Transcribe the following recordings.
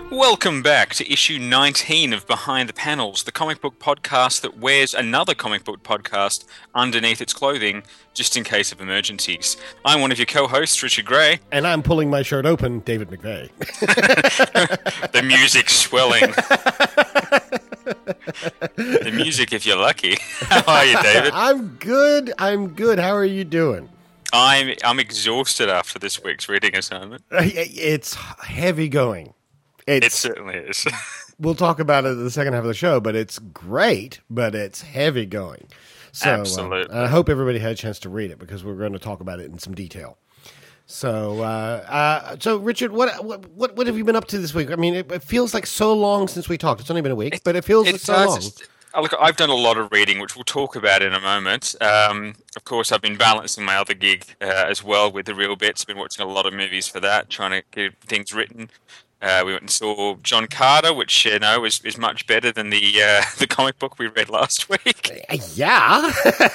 Welcome back to issue 19 of Behind the Panels, the comic book podcast that wears another comic book podcast underneath its clothing, just in case of emergencies. I'm one of your co-hosts, Richard Gray. And I'm pulling my shirt open, David McVeigh. The music's swelling. The music, if you're lucky. How are you, David? I'm good. How are you doing? I'm exhausted after this week's reading assignment. It's heavy going. It certainly is. We'll talk about it in the second half of the show, but it's great, but it's heavy going. So, absolutely. I hope everybody had a chance to read it because we're going to talk about it in some detail. So, Richard, what have you been up to this week? I mean, it feels like so long since we talked. It's only been a week, but it feels like so long. Look, I've done a lot of reading, which we'll talk about in a moment. Of course, I've been balancing my other gig as well with the Real Bits. I've been watching a lot of movies for that, trying to get things written. We went and saw John Carter, which is much better than the comic book we read last week. Yeah,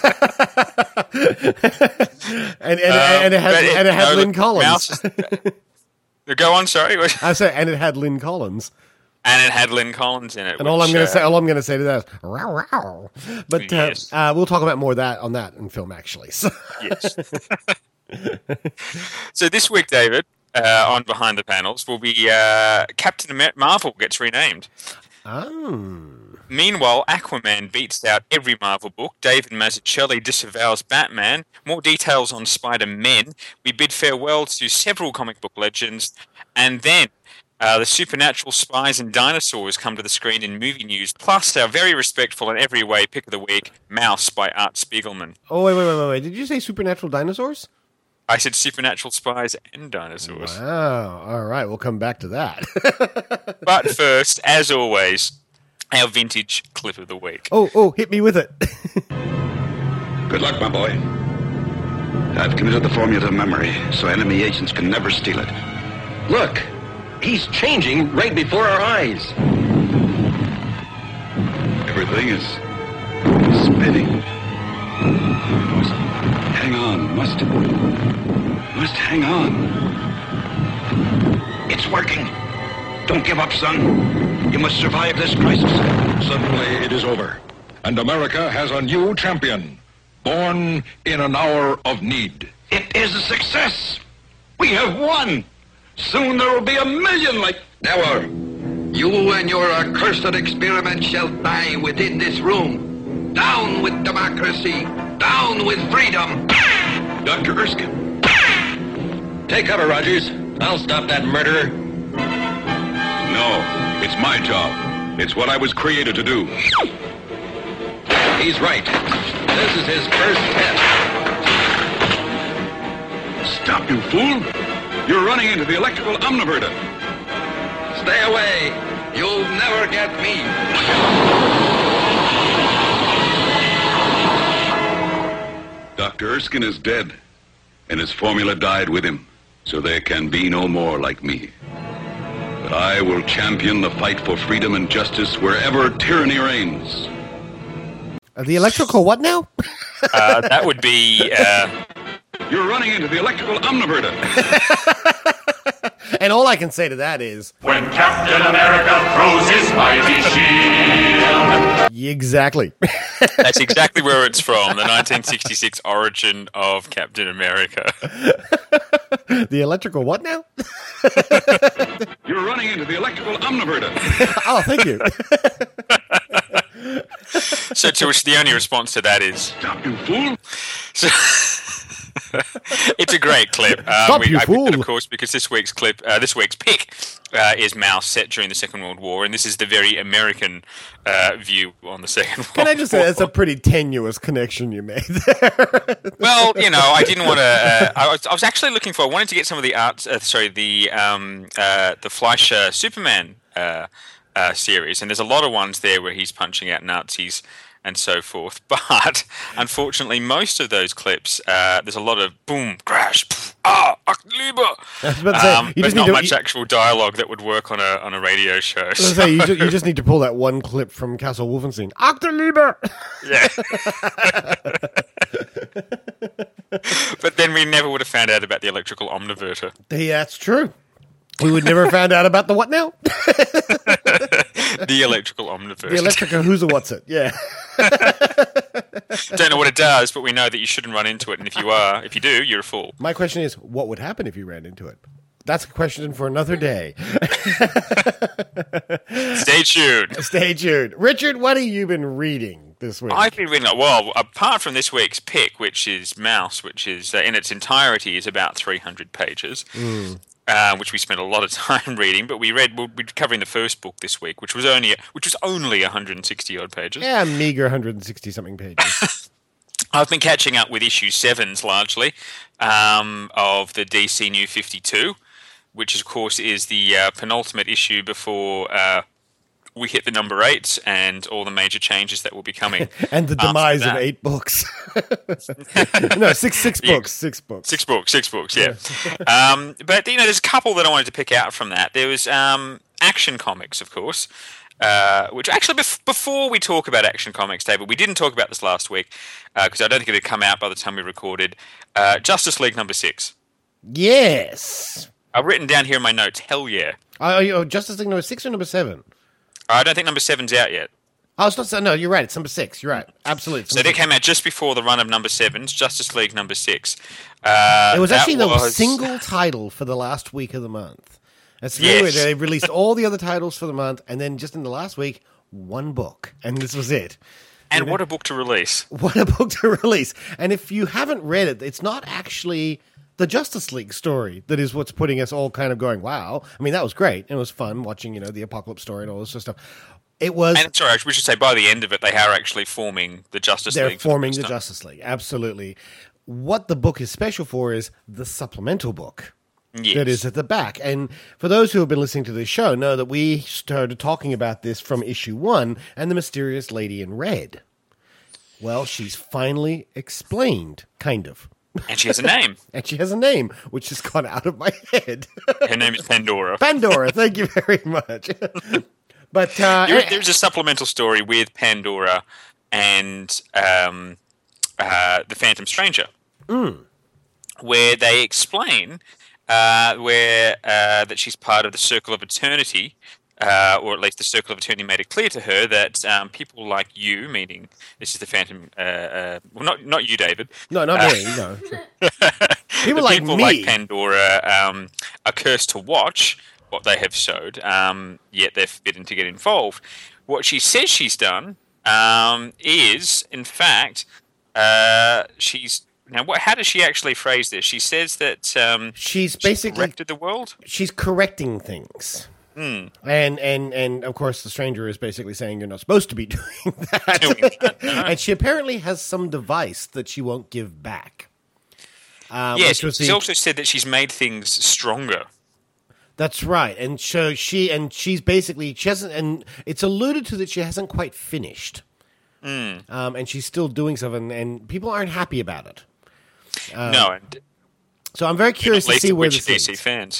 and it had Lynn Collins. Go on, sorry. I say, and it had Lynn Collins. And it had Lynn Collins in it. And all I'm going to say to that is, "Row, row." But yes. We'll talk about more of that on that in film, actually. So. Yes. So this week, David, on Behind the Panels, will be Captain Marvel gets renamed. Oh. Meanwhile, Aquaman beats out every Marvel book. David Mazzucchelli disavows Batman. More details on Spider-Men. We bid farewell to several comic book legends. And then the supernatural spies and dinosaurs come to the screen in movie news. Plus, our very respectful and every way pick of the week, Mouse by Art Spiegelman. Oh, wait. Did you say supernatural dinosaurs? I said supernatural spies and dinosaurs. Wow. All right. We'll come back to that. But first, as always, our vintage clip of the week. Oh, hit me with it. Good luck, my boy. I've committed the formula to memory, so enemy agents can never steal it. Look, he's changing right before our eyes. Everything is spinning. Must hang on. Must hang on. It's working. Don't give up, son. You must survive this crisis. Suddenly it is over, and America has a new champion, born in an hour of need. It is a success. We have won. Soon there will be 1 million like... Never. You and your accursed experiment shall die within this room. Down with democracy. Down with freedom. Dr. Erskine. Take cover, Rogers. I'll stop that murderer. No, it's my job. It's what I was created to do. He's right. This is his first test. Stop, you fool. You're running into the electrical omniverter. Stay away. You'll never get me. Dr. Erskine is dead, and his formula died with him, so there can be no more like me. But I will champion the fight for freedom and justice wherever tyranny reigns. The electrical what now? That would be... You're running into the electrical omniverter. And all I can say to that is... When Captain America throws his mighty shield. Exactly. That's exactly where it's from, the 1966 origin of Captain America. The electrical what now? You're running into the electrical omniverter. Oh, thank you. So to which the only response to that is... Stop, you fool. So, it's a great clip. Stop, you fool. Of course, because this week's pick is Mouse, set during the Second World War, and this is the very American view on the Second World War. Can I just say, that's a pretty tenuous connection you made there. Well, I didn't want to... I was actually looking for... I wanted to get some of the the Fleischer Superman series, and there's a lot of ones there where he's punching out Nazis and so forth. But unfortunately, most of those clips, there's a lot of boom, crash, Lieber. But not much actual dialogue that would work on a radio show. So. You just need to pull that one clip from Castle Wolfenstein. Lieber. Yeah. But then we never would have found out about the electrical omniverter. Yeah, that's true. We would never found out about the what now? The electrical omniverse. The electrical who's a what's it? Yeah. Don't know what it does, but we know that you shouldn't run into it. And if you do, you're a fool. My question is, what would happen if you ran into it? That's a question for another day. Stay tuned. Stay tuned. Richard, what have you been reading this week? I've been reading, well, apart from this week's pick, which is Mouse, which is in its entirety is about 300 pages, which we spent a lot of time reading. But we're covering the first book this week, which was only 160 odd pages. Yeah, meager 160 something pages. I've been catching up with issue 7s largely of the DC New 52, which of course is the penultimate issue before we hit the number 8 and all the major changes that will be coming. And the demise of 8 books. No, six books. 6 books. 6 books, yeah. But, there's a couple that I wanted to pick out from that. There was Action Comics, of course, which actually, before we talk about Action Comics, David, we didn't talk about this last week because I don't think it had come out by the time we recorded. Justice League number 6. Yes. I've written down here in my notes, hell yeah. Justice League number 6 or number 7? I don't think number 7's out yet. Oh, it's not. No, you're right. It's number 6. You're right. Absolutely. So that came out just before the run of number 7's, Justice League number 6. It was actually the single title for the last week of the month. That's really weird. They released all the other titles for the month, and then just in the last week, one book, and this was it. And what a book to release. What a book to release. And if you haven't read it, it's not actually the Justice League story that is what's putting us all kind of going, wow. I mean, that was great. It was fun watching, the Apocalypse story and all this sort of stuff. It was. And sorry, we should say by the end of it, they are actually forming the Justice League. They're forming the Justice League, absolutely. What the book is special for is the supplemental book. Yes. That is at the back. And for those who have been listening to this show, know that we started talking about this from issue 1 and the mysterious lady in red. Well, she's finally explained, kind of. And she has a name. And she has a name, which has gone out of my head. Her name is Pandora. Pandora, thank you very much. But there's a supplemental story with Pandora and the Phantom Stranger, where they explain that she's part of the Circle of Eternity, or at least the Circle of Eternity made it clear to her that people like you, meaning this is the Phantom, well, not you, David. No, not me. No. People like me, like Pandora, are cursed to watch what they have showed, yet they're forbidden to get involved. What she says she's done is, in fact, she's. Now, how does she actually phrase this? She says that she's basically corrected the world. She's correcting things. And of course, the stranger is basically saying you're not supposed to be doing that. And she apparently has some device that she won't give back. Yes, she also said that she's made things stronger. That's right, and so she's basically she hasn't, and it's alluded to that she hasn't quite finished. And she's still doing stuff, and people aren't happy about it. No, so I'm very curious to see where this is. DC fans.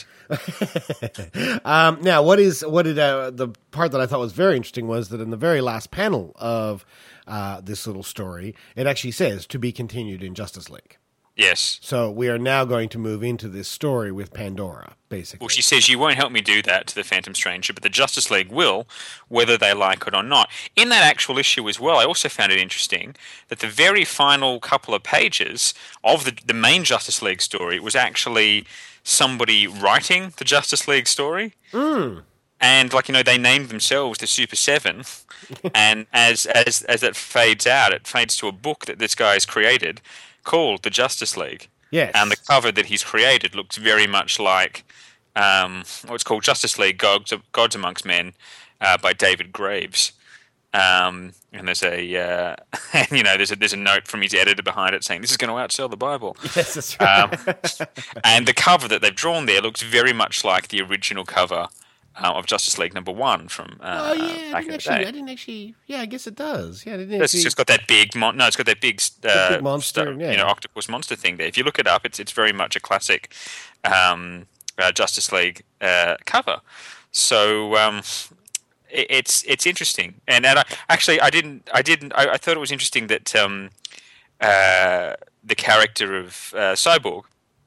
Now, the part that I thought was very interesting was that in the very last panel of this little story, it actually says to be continued in Justice League. Yes. So we are now going to move into this story with Pandora, basically. Well, she says you won't help me do that to the Phantom Stranger, but the Justice League will, whether they like it or not. In that actual issue as well, I also found it interesting that the very final couple of pages of the main Justice League story was actually somebody writing the Justice League story. And, they named themselves the Super 7. And as that fades out, it fades to a book that this guy has created called the Justice League. Yes. And the cover that he's created looks very much like what's called Justice League Gods Amongst Men by David Graves. And there's there's a note from his editor behind it saying this is going to outsell the Bible. Yes, that's right. And the cover that they've drawn there looks very much like the original cover of Justice League number 1 from back in the day. I didn't actually. Yeah, I guess it does. Yeah, it's just got that big. It's got that big, big monster. Octopus monster thing there. If you look it up, it's very much a classic Justice League cover. So it's interesting, and I thought it was interesting that the character of Cyborg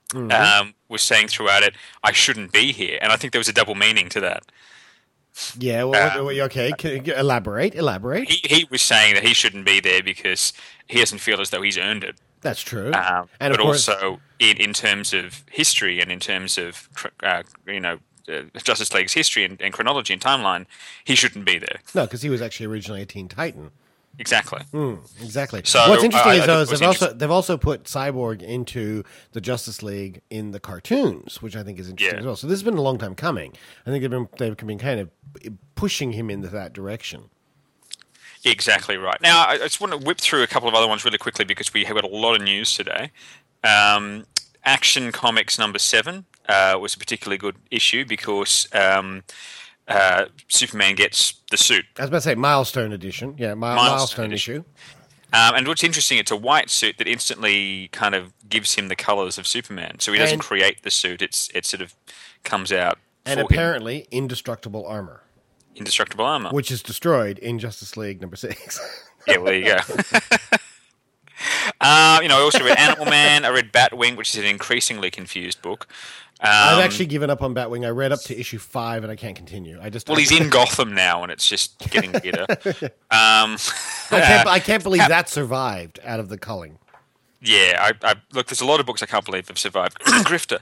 was saying throughout it, "I shouldn't be here," and I think there was a double meaning to that. Yeah, okay. Can you elaborate? He was saying that he shouldn't be there because he doesn't feel as though he's earned it. That's true. And of but course, also in terms of history and in terms of Justice League's history and chronology and timeline, he shouldn't be there. no, because he was actually originally a Teen Titan. Exactly. Exactly. So, what's interesting I is think it was they've also put Cyborg into the Justice League in the cartoons, which I think is interesting as well. So this has been a long time coming. I think they've been kind of pushing him into that direction. Exactly right. Now, I just want to whip through a couple of other ones really quickly because we have got a lot of news today. Action Comics number 7 was a particularly good issue because Superman gets the suit. I was about to say Milestone Edition. Yeah, Milestone issue. And what's interesting, it's a white suit that instantly kind of gives him the colors of Superman. So he doesn't create the suit; it sort of comes out. And apparently, indestructible armor. Indestructible armor, which is destroyed in Justice League number 6. Yeah, well, there you go. I also read Animal Man. I read Batwing, which is an increasingly confused book. I've actually given up on Batwing. I read up to issue 5 and I can't continue. He's in Gotham now, and it's just getting better. I can't believe that survived out of the culling. Yeah, I look. There's a lot of books I can't believe have survived Grifter,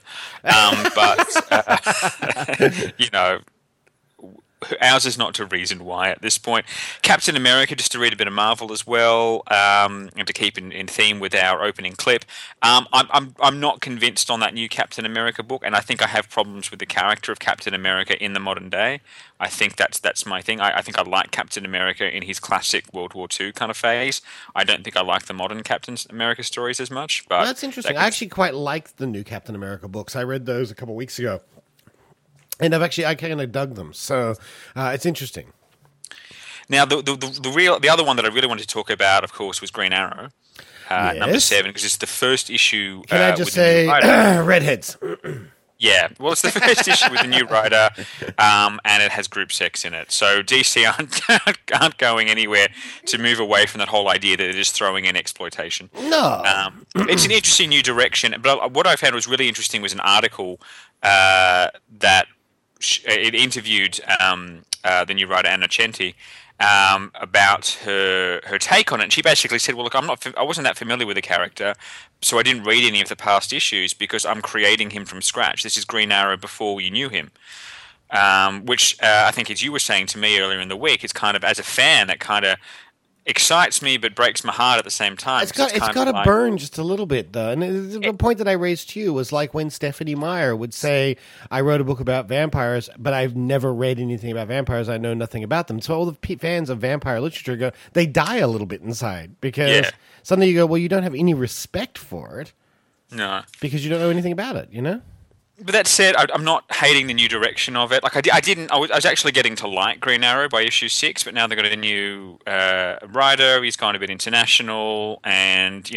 but ours is not to reason why at this point. Captain America, just to read a bit of Marvel as well, and to keep in theme with our opening clip. I'm not convinced on that new Captain America book, and I think I have problems with the character of Captain America in the modern day. I think that's my thing. I think I like Captain America in his classic World War II kind of phase. I don't think I like the modern Captain America stories as much. But that's interesting. I actually quite liked the new Captain America books. I read those a couple of weeks ago. And I kind of dug them, so it's interesting. Now, the other one that I really wanted to talk about, of course, was Green Arrow, number 7, because it's the first issue. Can I just say, redheads? Yeah, well, it's the first issue with the new writer, and it has group sex in it. So DC aren't going anywhere to move away from that whole idea that they're just throwing in exploitation. No, it's an interesting new direction. But what I found was really interesting was an article that. It interviewed the new writer Anna Chenti about her take on it, and she basically said, "Well, look, I wasn't that familiar with the character, so I didn't read any of the past issues because I'm creating him from scratch. This is Green Arrow before you knew him." Which I think, as you were saying to me earlier in the week, it's kind of, as a fan, that kind of excites me but breaks my heart at the same time. It's got to burn just a little bit, though. And the point that I raised to you was like when Stephanie Meyer would say, I wrote a book about vampires, but I've never read anything about vampires. I know nothing about them. So all the fans of vampire literature go, they die a little bit inside because suddenly you go, well, you don't have any respect for it. No. Because you don't know anything about it, you know? But that said, I'm not hating the new direction of it. Like I was actually getting to like Green Arrow by issue 6, but now they've got a new writer. He's gone a bit international, and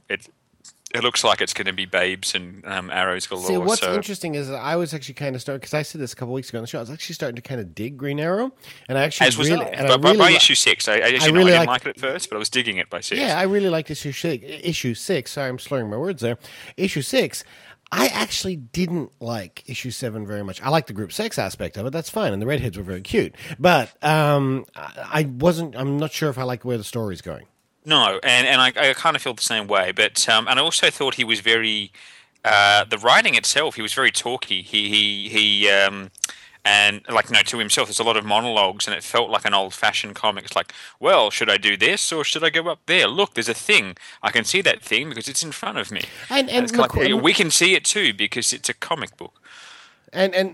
it looks like it's going to be babes and arrows galore. See, what's interesting is that I was actually kind of starting, because I said this a couple of weeks ago on the show, I was actually starting to kind of dig Green Arrow, and I actually by issue 6, I didn't like it at first, but I was digging it by 6. Yeah, I really liked issue 6. Sorry, I'm slurring my words there. Issue 6. I actually didn't like issue 7 very much. I like the group sex aspect of it. That's fine. And the redheads were very cute. But I'm not sure if I like where the story's going. No, and I kind of feel the same way. But and I also thought he was very, the writing itself, he was very talky. He and to himself, there's a lot of monologues, and it felt like an old-fashioned comic. It's like, well, should I do this or should I go up there? Look, there's a thing. I can see that thing because it's in front of me. And we can see it too because it's a comic book. And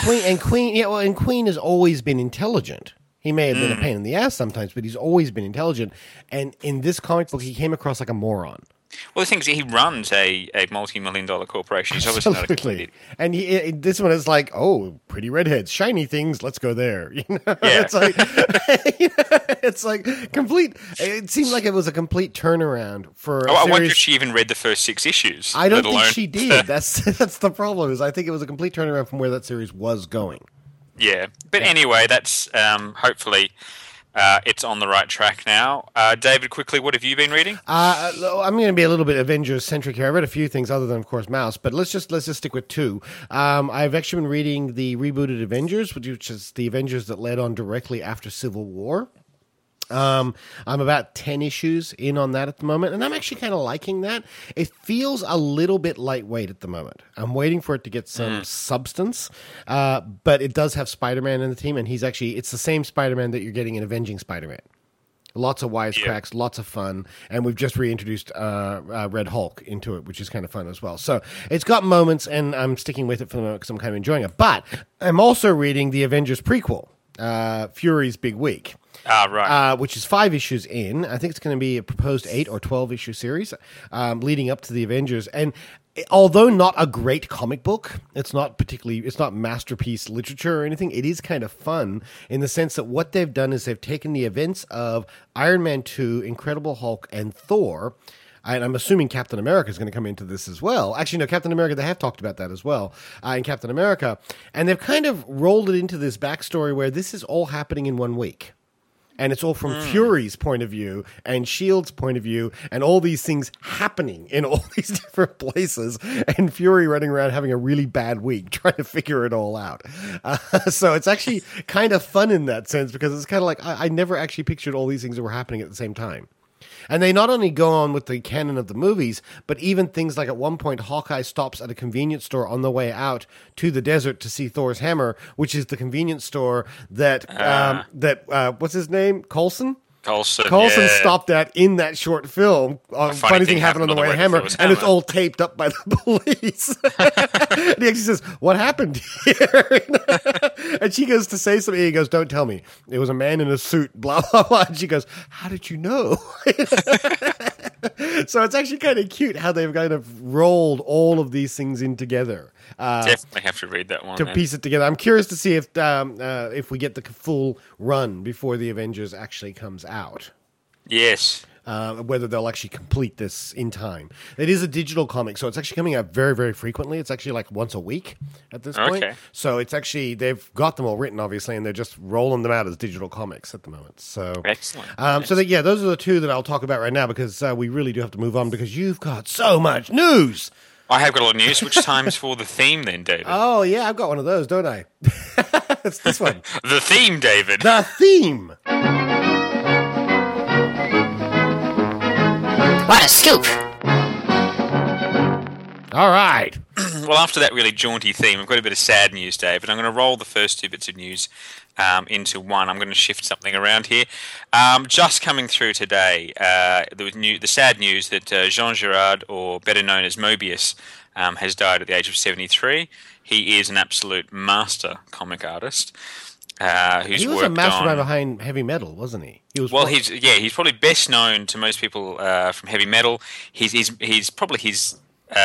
Queen has always been intelligent. He may have been a pain in the ass sometimes, but he's always been intelligent. And in this comic book, he came across like a moron. Well, the thing is, he runs a multi-million-dollar corporation. He's obviously not a kid. And this one is like, oh, pretty redheads, shiny things, let's go there. Yeah. It's like complete. It seemed like it was a complete turnaround for. I wonder if she even read the first 6 issues. I don't think she did. That's the problem. Is I think it was a complete turnaround from where that series was going. Yeah, but anyway, that's hopefully it's on the right track now. David, quickly, what have you been reading? I'm going to be a little bit Avengers centric here. I read a few things other than, of course, Mouse, but let's just stick with two. I've actually been reading the rebooted Avengers, which is the Avengers that led on directly after Civil War. I'm about 10 issues in on that at the moment, and I'm actually kind of liking that. It feels a little bit lightweight at the moment. I'm waiting for it to get some substance, but it does have Spider-Man in the team, and it's the same Spider-Man that you're getting in Avenging Spider-Man. Lots of wisecracks, lots of fun, and we've just reintroduced Red Hulk into it, which is kind of fun as well. So it's got moments, and I'm sticking with it for the moment because I'm kind of enjoying it. But I'm also reading the Avengers prequel, Fury's Big Week. Right. Which is 5 issues in. I think it's going to be a proposed 8 or 12 issue series leading up to the Avengers. And although not a great comic book, it's not masterpiece literature or anything. It is kind of fun in the sense that what they've done is they've taken the events of Iron Man 2, Incredible Hulk, and Thor. And I'm assuming Captain America is going to come into this as well. Actually, no, Captain America, they have talked about that as well in Captain America. And they've kind of rolled it into this backstory where this is all happening in 1 week. And it's all from Fury's point of view and S.H.I.E.L.D.'s point of view and all these things happening in all these different places and Fury running around having a really bad week trying to figure it all out. So it's actually kind of fun in that sense because it's kind of like I never actually pictured all these things that were happening at the same time. And they not only go on with the canon of the movies, but even things like at one point Hawkeye stops at a convenience store on the way out to the desert to see Thor's hammer, which is the convenience store that what's his name? Coulson stopped at in that short film. Funny thing happened on the way to Hammer, and it's all taped up by the police. And he actually says, "What happened here?" And she goes to say something. He goes, "Don't tell me. It was a man in a suit." Blah blah blah. And she goes, "How did you know?" So it's actually kind of cute how they've kind of rolled all of these things in together. Definitely have to read that one to piece it together. I'm curious to see if we get the full run before the Avengers actually comes out. Yes. Whether they'll actually complete this in time. It is a digital comic, so it's actually coming out very, very frequently. It's actually like once a week at this point. Okay. So it's actually, they've got them all written, obviously, and they're just rolling them out as digital comics at the moment. So excellent. Those are the two that I'll talk about right now because we really do have to move on because you've got so much news. I have got a lot of news. Which time's for the theme then, David? Oh, yeah, I've got one of those, don't I? It's this one. The theme, David. The theme. What a scoop! All right. Well, after that really jaunty theme, I've got a bit of sad news, David. I'm going to roll the first 2 bits of news into one. I'm going to shift something around here. Just coming through today, there was the sad news that Jean Girard, or better known as Mobius, has died at the age of 73. He is an absolute master comic artist. He was a mastermind behind heavy metal, wasn't he? He's probably best known to most people from heavy metal. He's probably his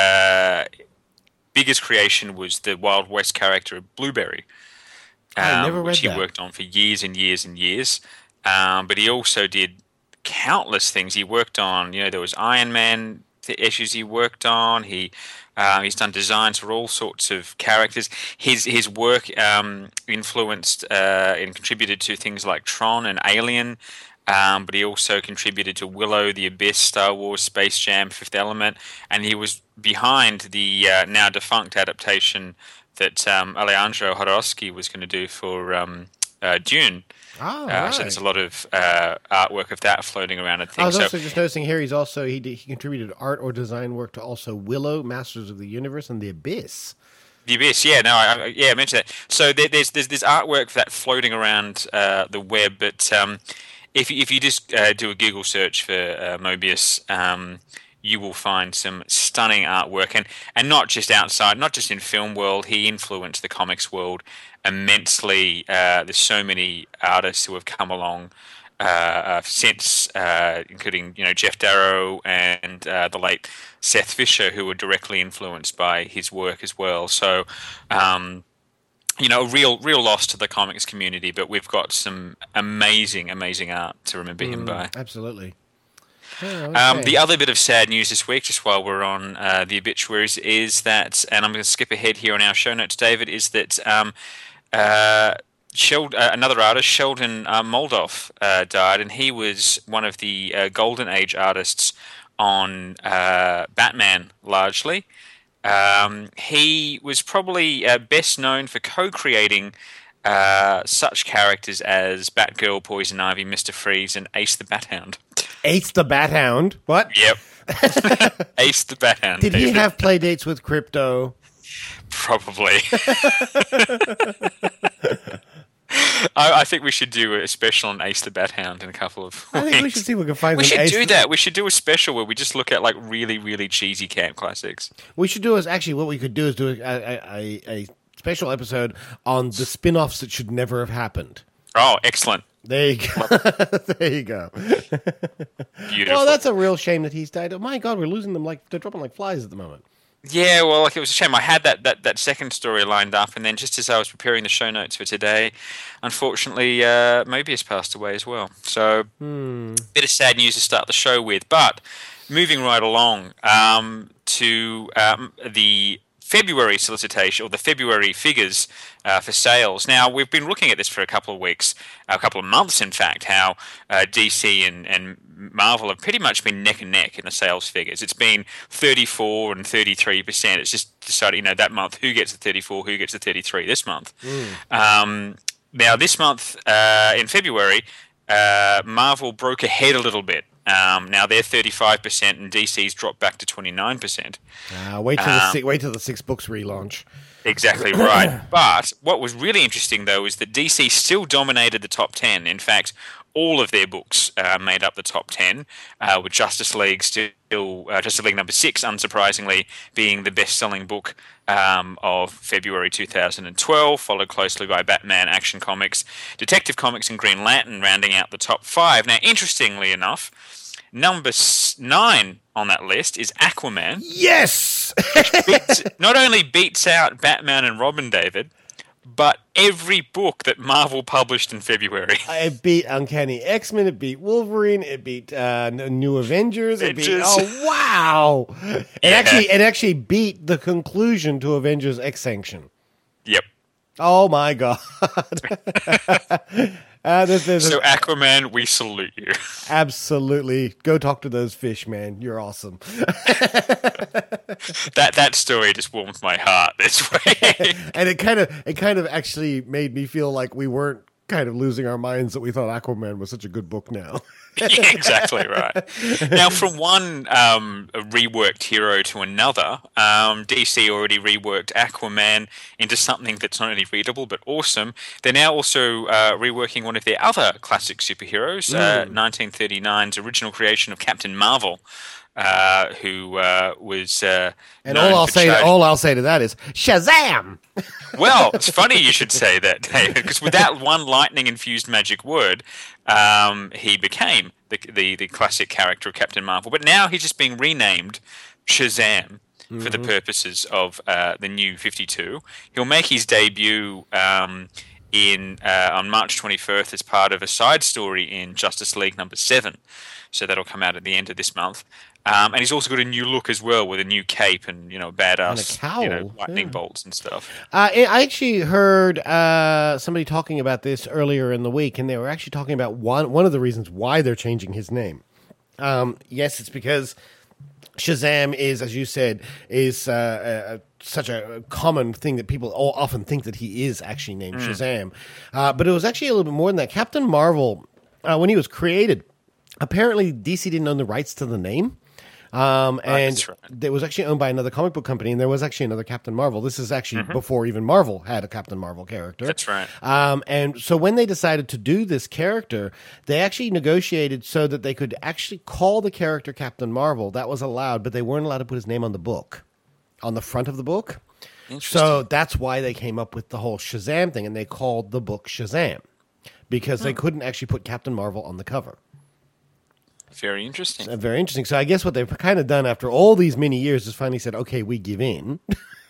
biggest creation was the Wild West character of Blueberry, which he worked on for years and years and years. But he also did countless things. He worked on, there was Iron Man issues he worked on. He's done designs for all sorts of characters. His work influenced and contributed to things like Tron and Alien, but he also contributed to Willow, The Abyss, Star Wars, Space Jam, Fifth Element, and he was behind the now defunct adaptation that Alejandro Jodorowsky was going to do for Dune. Right. So there's a lot of artwork of that floating around and things. I was also just noticing here he contributed art or design work to also Willow, Masters of the Universe, and The Abyss. The Abyss, yeah, no, I mentioned that. So there's artwork for that floating around the web, but if you just do a Google search for Mobius, you will find some stunning artwork, and not just outside, not just in film world. He influenced the comics world immensely. There's so many artists who have come along since, including Jeff Darrow and the late Seth Fisher, who were directly influenced by his work as well. So, a real loss to the comics community, but we've got some amazing art to remember him by. Absolutely. Okay. The other bit of sad news this week, just while we're on the obituaries, is that, and I'm going to skip ahead here on our show notes, David, is that another artist, Sheldon Moldoff, died, and he was one of the Golden Age artists on Batman, largely. He was probably best known for co-creating such characters as Batgirl, Poison Ivy, Mr. Freeze, and Ace the Bat-Hound. Ace the Bat-Hound? What? Yep. Ace the Bat-Hound. Did he have play dates with Crypto? Probably. I think we should do a special on Ace the Bat-Hound in a couple of weeks. I think we should see if we can find We some should Ace do the- that. We should do a special where we just look at like really, really cheesy camp classics. We should do is actually what we could do is do a special episode on the spin-offs that should never have happened. Oh, excellent. There you go. There you go. Beautiful. Well, that's a real shame that he's died. Oh my God, we're losing them like they're dropping like flies at the moment. Yeah, well, like it was a shame. I had that second story lined up, and then just as I was preparing the show notes for today, unfortunately, Mobius passed away as well. So, bit of sad news to start the show with. But moving right along to the February solicitation, or the February figures for sales. Now, we've been looking at this for a couple of weeks, a couple of months, in fact, how DC and Marvel have pretty much been neck and neck in the sales figures. It's been 34 and 33%. It's just decided, that month, who gets the 34, who gets the 33 this month. Now, this month, in February, Marvel broke ahead a little bit. Now they're 35%, and DC's dropped back to 29%. Wait till the 6 books relaunch. Exactly right. But what was really interesting, though, is that DC still dominated the top 10. In fact, all of their books made up the top 10, with Justice League Justice League number 6, unsurprisingly, being the best-selling book of February 2012, followed closely by Batman, Action Comics, Detective Comics, and Green Lantern, rounding out the top 5. Now, interestingly enough, number 9 on that list is Aquaman. Yes! Not only beats out Batman and Robin, David, but every book that Marvel published in February. It beat Uncanny X-Men, it beat Wolverine, it beat New Avengers, oh wow! It actually beat the conclusion to Avengers Extinction. Yep. Oh my God. So Aquaman, we salute you. Absolutely. Go talk to those fish, man. You're awesome. That story just warmed my heart this way. And it kind of actually made me feel like we weren't kind of losing our minds that we thought Aquaman was such a good book now. Yeah, exactly right. Now, from one reworked hero to another, DC already reworked Aquaman into something that's not only readable but awesome. They're now also reworking one of their other classic superheroes, 1939's original creation of Captain Marvel, who was and all I'll say to that is Shazam. Well, it's funny you should say that, David, because with that one lightning-infused magic word, he became the classic character of Captain Marvel. But now he's just being renamed Shazam for the purposes of the new 52. He'll make his debut on March 21st as part of a side story in Justice League number 7. So that'll come out at the end of this month. And he's also got a new look as well, with a new cape and badass and a cowl. lightning bolts and stuff. I actually heard somebody talking about this earlier in the week, and they were actually talking about one of the reasons why they're changing his name. Yes, it's because Shazam is, as you said, is such a common thing that people often think that he is actually named Shazam. But it was actually a little bit more than that. Captain Marvel, when he was created, apparently DC didn't own the rights to the name. And it was actually owned by another comic book company, and there was actually another Captain Marvel. This is actually before even Marvel had a Captain Marvel character. That's right. And so when they decided to do this character, they actually negotiated so that they could actually call the character Captain Marvel. That was allowed, but they weren't allowed to put his name on the book, on the front of the book. So that's why they came up with the whole Shazam thing, and they called the book Shazam, because they couldn't actually put Captain Marvel on the cover. Very interesting. Very interesting. So I guess what they've kind of done after all these many years is finally said, okay, we give in.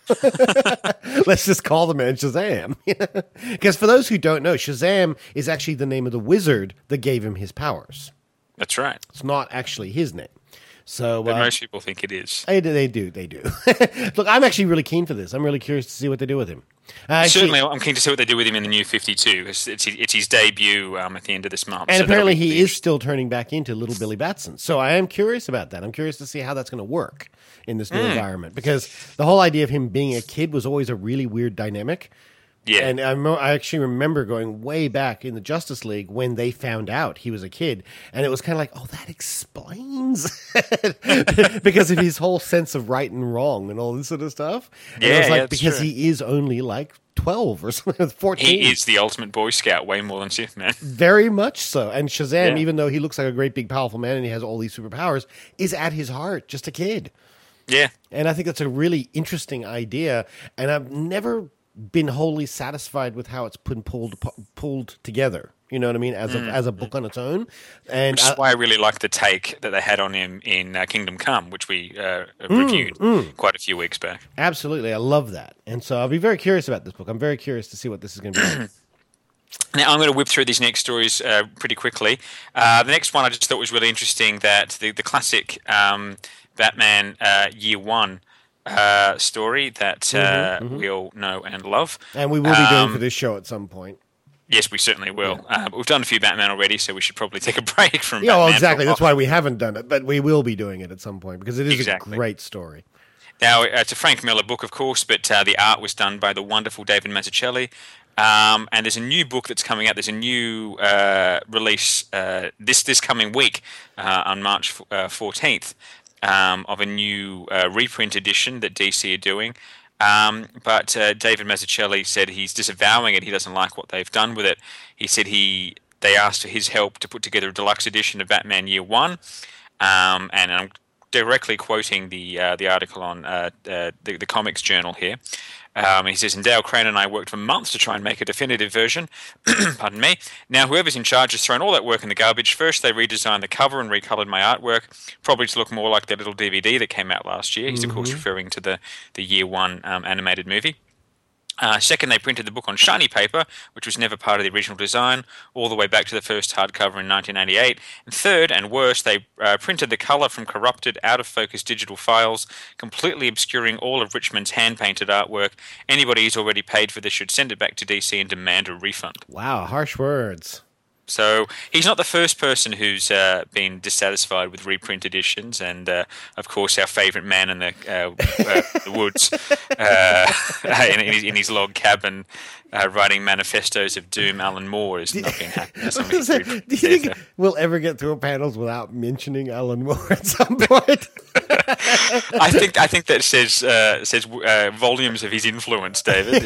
Let's just call the man Shazam. Because for those who don't know, Shazam is actually the name of the wizard that gave him his powers. That's right. It's not actually his name. So But most people think it is. they do. Look, I'm actually really keen for this. I'm really curious to see what they do with him. Certainly, I'm keen to see what they do with him in the New 52. It's his debut at the end of this month. And so apparently he is still turning back into Little Billy Batson. So I am curious about that. I'm curious to see how that's going to work in this new environment. Because the whole idea of him being a kid was always a really weird dynamic. Yeah. And I actually remember going way back in the Justice League when they found out he was a kid. And it was kind of like, oh, that explains. Because of his whole sense of right and wrong and all this sort of stuff. And it was like, because true. he is only like 12 or something, 14. He is the ultimate Boy Scout, way more than Superman. Very much so. And Shazam, Yeah. even though he looks like a great big powerful man and he has all these superpowers, is at his heart just a kid. Yeah. And I think that's a really interesting idea. And I've never been wholly satisfied with how it's been pulled together. You know what I mean? As a book on its own. And Which is why I really like the take that they had on him in Kingdom Come, which we reviewed quite a few weeks back. absolutely, I love that. And so I'll be very curious about this book. I'm very curious to see what this is going to be like. Now, I'm going to whip through these next stories pretty quickly. The next one I just thought was really interesting, that the classic Batman Year One story that we all know and love. And we will be doing for this show at some point. Yes, we certainly will. But we've done a few Batman already, so we should probably take a break from Yeah, Batman. well, exactly. That's why we haven't done it. But we will be doing it at some point because it is Exactly. a great story. Now, it's a Frank Miller book, of course, but the art was done by the wonderful David Mazzucchelli. And there's a new book that's coming out. There's a new release this coming week on March 14th of a new reprint edition that DC are doing. But David Mazzucchelli said he's disavowing it. He doesn't like what they've done with it. He said they asked for his help to put together a deluxe edition of Batman Year One, and I'm directly quoting the article on the Comics Journal here. He says, and Dale Crane and I worked for months to try and make a definitive version. Pardon me. Now, whoever's in charge has thrown all that work in the garbage. First, they redesigned the cover and recolored my artwork, probably to look more like that little DVD that came out last year. He's, of course, referring to the Year One animated movie. Second, they printed the book on shiny paper, which was never part of the original design, all the way back to the first hardcover in 1988. And third, and worse, they printed the color from corrupted, out-of-focus digital files, completely obscuring all of Richmond's hand-painted artwork. Anybody who's already paid for this should send it back to DC and demand a refund. Wow, harsh words. So he's not the first person who's been dissatisfied with reprint editions, and of course our favourite man in the woods in his log cabin writing manifestos of doom, Alan Moore has not been happy. Do you think we'll ever get through panels without mentioning Alan Moore at some point? I think that says volumes of his influence, David.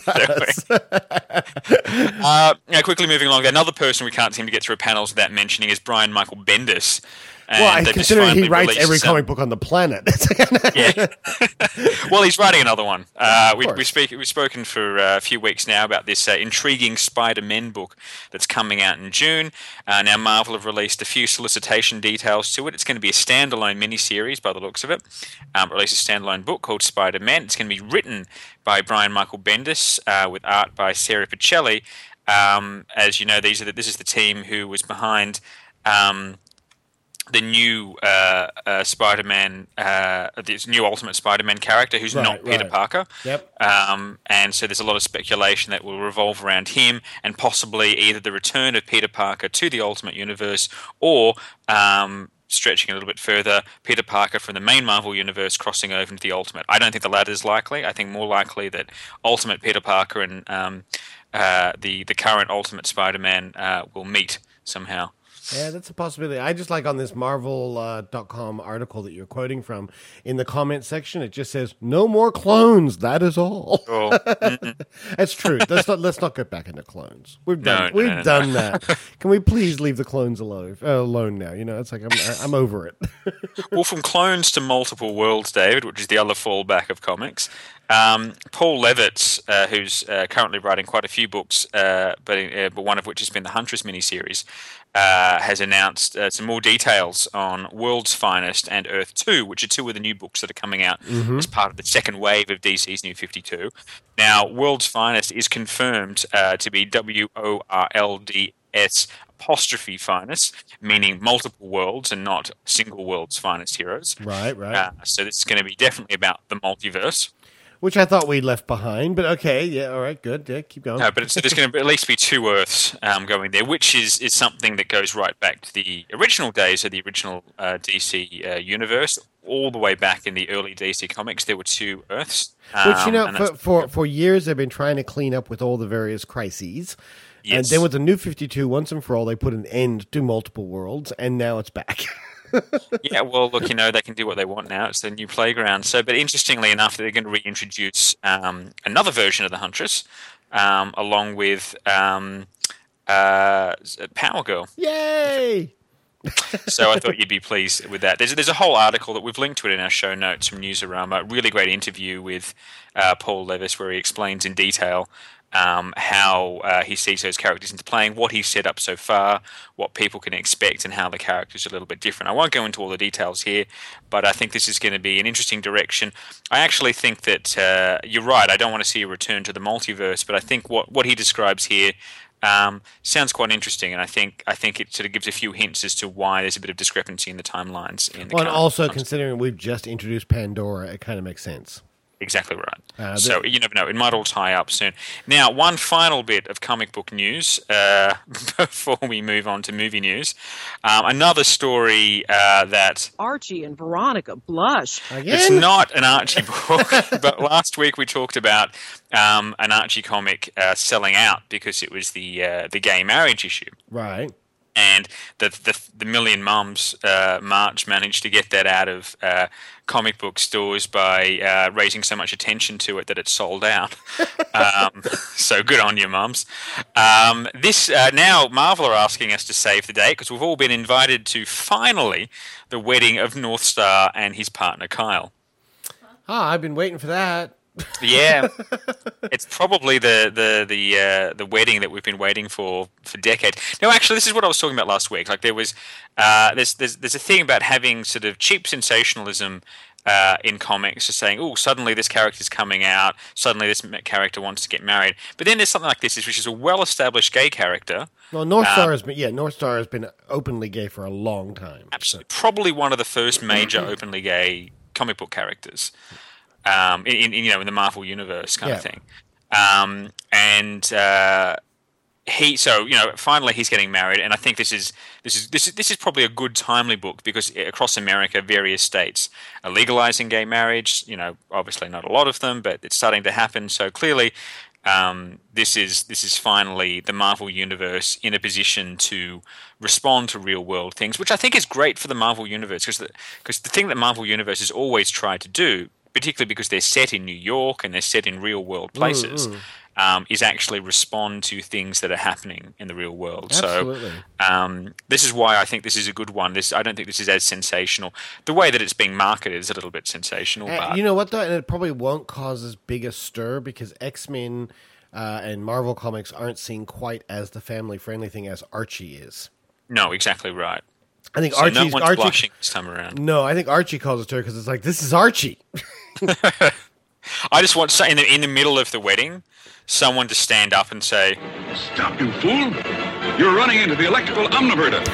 Now, quickly moving along, another person we can't seem to get through panels without mentioning is Brian Michael Bendis. Well, considering he writes every comic book on the planet. Yeah. Well, he's writing another one. We've spoken for a few weeks now about this intriguing Spider-Man book that's coming out in June. Now, Marvel have released a few solicitation details to it. It's going to be a standalone miniseries by the looks of it. Release a standalone book called Spider-Man. It's going to be written by Brian Michael Bendis with art by Sarah Pichelli. As you know, this is the team who was behind the new Spider-Man, this new Ultimate Spider-Man character who's not Peter Parker. Yep. And so there's a lot of speculation that will revolve around him and possibly either the return of Peter Parker to the Ultimate Universe or, stretching a little bit further, Peter Parker from the main Marvel Universe crossing over into the Ultimate. I don't think the latter is likely. I think more likely that Ultimate Peter Parker and the current Ultimate Spider-Man will meet somehow. Yeah, that's a possibility. I just like on this Marvel.com article that you're quoting from, in the comment section, it just says, no more clones, that is all. Oh. That's true. Let's not get back into clones. We've done that. Can we please leave the clones alone now? You know, it's like I'm over it. Well, from clones to multiple worlds, David, which is the other fallback of comics, Paul Levitz, who's currently writing quite a few books, but one of which has been the Huntress miniseries, has announced some more details on World's Finest and Earth 2, which are two of the new books that are coming out as part of the second wave of DC's New 52. Now, World's Finest is confirmed to be WORLD S apostrophe finest, meaning multiple worlds and not single world's finest heroes. Right, right. So this is going to be definitely about the multiverse. Which I thought we left behind, but okay, yeah, all right, good. Yeah, keep going. No, but so there's going to at least be 2 Earths going there, which is something that goes right back to the original days of the original DC universe. All the way back in the early DC comics, there were 2 Earths. Which, for years, they've been trying to clean up with all the various crises. Yes. And then with the New 52, once and for all, they put an end to multiple worlds, and now it's back. Yeah, well, look, they can do what they want now. It's the new playground. So, but interestingly enough, they're going to reintroduce another version of the Huntress, along with Power Girl. Yay! So I thought you'd be pleased with that. There's a whole article that we've linked to it in our show notes from Newsarama. Really great interview with Paul Levis where he explains in detail how he sees those characters into playing, what he's set up so far, what people can expect, and how the characters are a little bit different. I won't go into all the details here, but I think this is going to be an interesting direction. I actually think that you're right. I don't want to see a return to the multiverse, but I think what he describes here sounds quite interesting, and I think it sort of gives a few hints as to why there's a bit of discrepancy in the timelines. And also considering we've just introduced Pandora, it kind of makes sense. Exactly right. So you never know; it might all tie up soon. Now, one final bit of comic book news before we move on to movie news. Another story that Archie and Veronica blush. Again? It's not an Archie book, but last week we talked about an Archie comic selling out because it was the gay marriage issue. Right. And the Million Mums March managed to get that out of comic book stores by raising so much attention to it that it sold out. So good on you, mums. Now Marvel are asking us to save the date because we've all been invited to finally the wedding of Northstar and his partner Kyle. I've been waiting for that. Yeah, it's probably the wedding that we've been waiting for decades. No, actually, this is what I was talking about last week. Like there was there's a thing about having sort of cheap sensationalism in comics, just saying, oh, suddenly this character's coming out, suddenly this character wants to get married. But then there's something like this, which is a well-established gay character. Well, Northstar has been openly gay for a long time. Absolutely, probably one of the first major openly gay comic book characters. In the Marvel universe kind of thing, finally he's getting married, and I think this is probably a good timely book because across America, various states are legalizing gay marriage. Obviously not a lot of them, but it's starting to happen. So clearly, this is finally the Marvel universe in a position to respond to real world things, which I think is great for the Marvel universe because the thing that Marvel universe has always tried to do, particularly because they're set in New York and they're set in real world places, is actually respond to things that are happening in the real world. Absolutely. So this is why I think this is a good one. I don't think this is as sensational. The way that it's being marketed is a little bit sensational. But you know what, though? And it probably won't cause as big a stir because X-Men and Marvel Comics aren't seen quite as the family-friendly thing as Archie is. No, exactly right. I think so Archie's no one's blushing this time around. No, I think Archie calls it stir because it's like, this is Archie. I just want in the middle of the wedding, someone to stand up and say, "Stop, you fool! You're running into the electrical omniverter."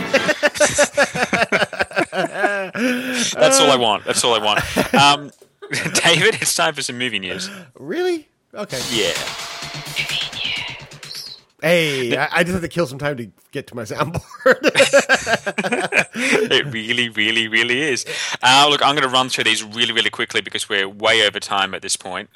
That's all I want. That's all I want. David, it's time for some movie news. Really? Okay. Yeah. Hey, I just have to kill some time to get to my soundboard. It really, really, really is. Look, I'm going to run through these really, really quickly because we're way over time at this point.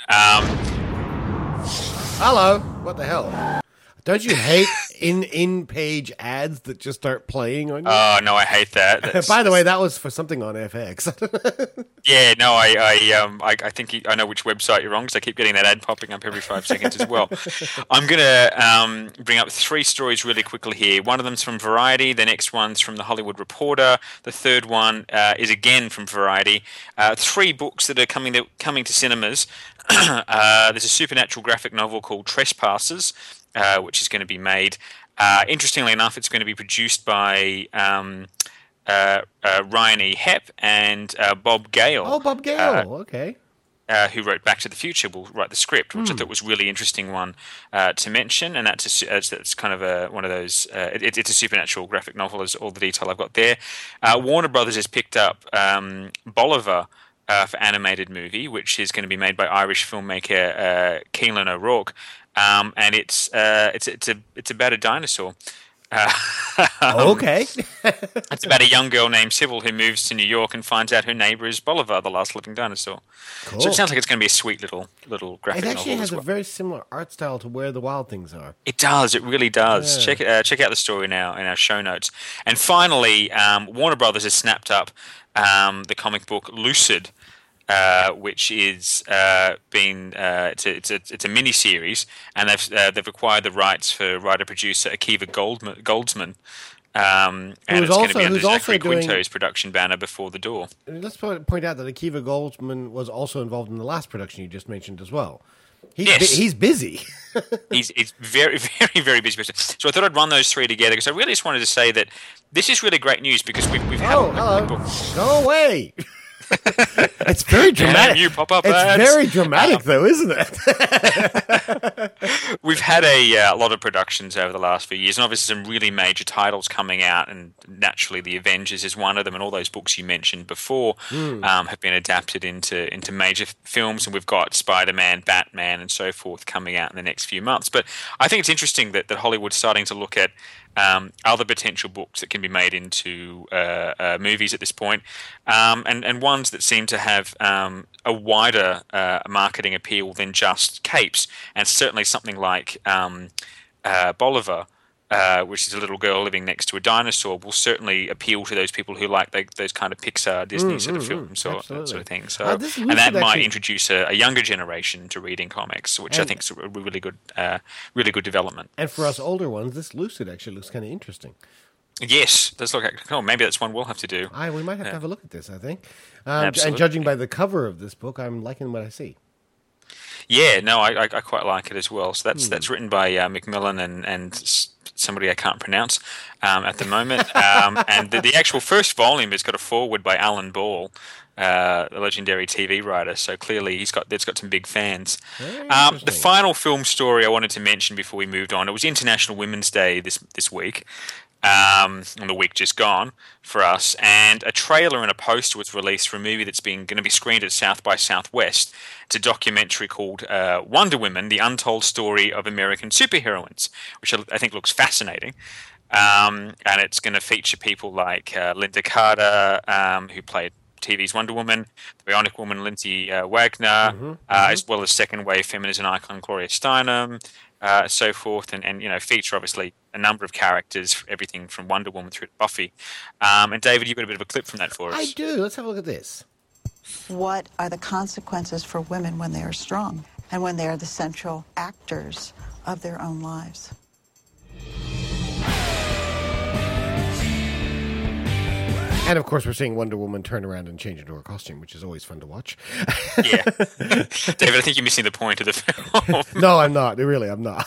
Hello. What the hell? Don't you hate in-page ads that just start playing on you? Oh, no, I hate that. By the way, that was for something on FX. Yeah, no, I think I know which website you're on because I keep getting that ad popping up every 5 seconds as well. I'm going to bring up 3 stories really quickly here. One of them's from Variety. The next one's from The Hollywood Reporter. The third one is again from Variety. 3 books that are coming to cinemas. There's a supernatural graphic novel called Trespassers, which is going to be made. Interestingly enough, it's going to be produced by Ryan E. Hepp and Bob Gale. Oh, Bob Gale. Okay. who wrote Back to the Future, will write the script, which I thought was a really interesting one to mention. And that's kind of one of those. It's a supernatural graphic novel, is all the detail I've got there. Warner Brothers has picked up Bolivar for animated movie, which is going to be made by Irish filmmaker Keelan O'Rourke, and it's about a dinosaur. Okay. It's about a young girl named Sybil who moves to New York and finds out her neighbor is Bolivar, the last living dinosaur. Cool. So it sounds like it's going to be a sweet little graphic It novel. actually has as well. a very similar art style to Where the Wild Things Are. It does. It really does. Yeah. Check out the story now in our show notes. And finally, Warner Brothers has snapped up the comic book Lucid, which is it's a mini series, and they've acquired the rights for writer producer Akiva Goldsman. And it's going to be under Zachary Quinto's production banner, Before the Door. Let's point out that Akiva Goldsman was also involved in the last production you just mentioned as well. He's busy. He's very, very, very busy. So I thought I'd run those three together because I really just wanted to say that this is really great news because we've had hello. book. Go away. It's very dramatic. You pop-up it's ads. very dramatic, though, isn't it? We've had a lot of productions over the last few years, and obviously some really major titles coming out, and naturally The Avengers is one of them, and all those books you mentioned before have been adapted into major films, and we've got Spider-Man, Batman, and so forth coming out in the next few months. But I think it's interesting that Hollywood's starting to look at other potential books that can be made into movies at this point, and ones that seem to have a wider marketing appeal than just capes, and certainly something like Bolivar, which is a little girl living next to a dinosaur, will certainly appeal to those people who like those kind of Pixar, Disney sort of films or that sort of thing. So, and that might introduce a younger generation to reading comics, which I think is a really good development. And for us older ones, this Lucid actually looks kind of interesting. Yes, does look. Oh, maybe that's one we'll have to do. We might have to have a look at this, I think. Absolutely. And judging by the cover of this book, I'm liking what I see. Yeah, no, I quite like it as well. So that's written by Macmillan and somebody I can't pronounce at the moment. And the actual first volume has got a foreword by Alan Ball, the legendary TV writer. So clearly it's got some big fans. The final film story I wanted to mention before we moved on, it was International Women's Day this week. On the week just gone for us, and a trailer and a poster was released for a movie that's going to be screened at South by Southwest. It's a documentary called Wonder Woman: The Untold Story of American Superheroines, which I think looks fascinating. And it's going to feature people like Linda Carter, who played TV's Wonder Woman, the Bionic Woman Lindsay Wagner, as well as second wave feminism icon Gloria Steinem. So forth, and feature obviously a number of characters, everything from Wonder Woman through to Buffy. And David, you've got a bit of a clip from that for us. I do. Let's have a look at this. What are the consequences for women when they are strong and when they are the central actors of their own lives? And of course, we're seeing Wonder Woman turn around and change into her costume, which is always fun to watch. Yeah. David, I think you're missing the point of the film. No, I'm not. Really, I'm not.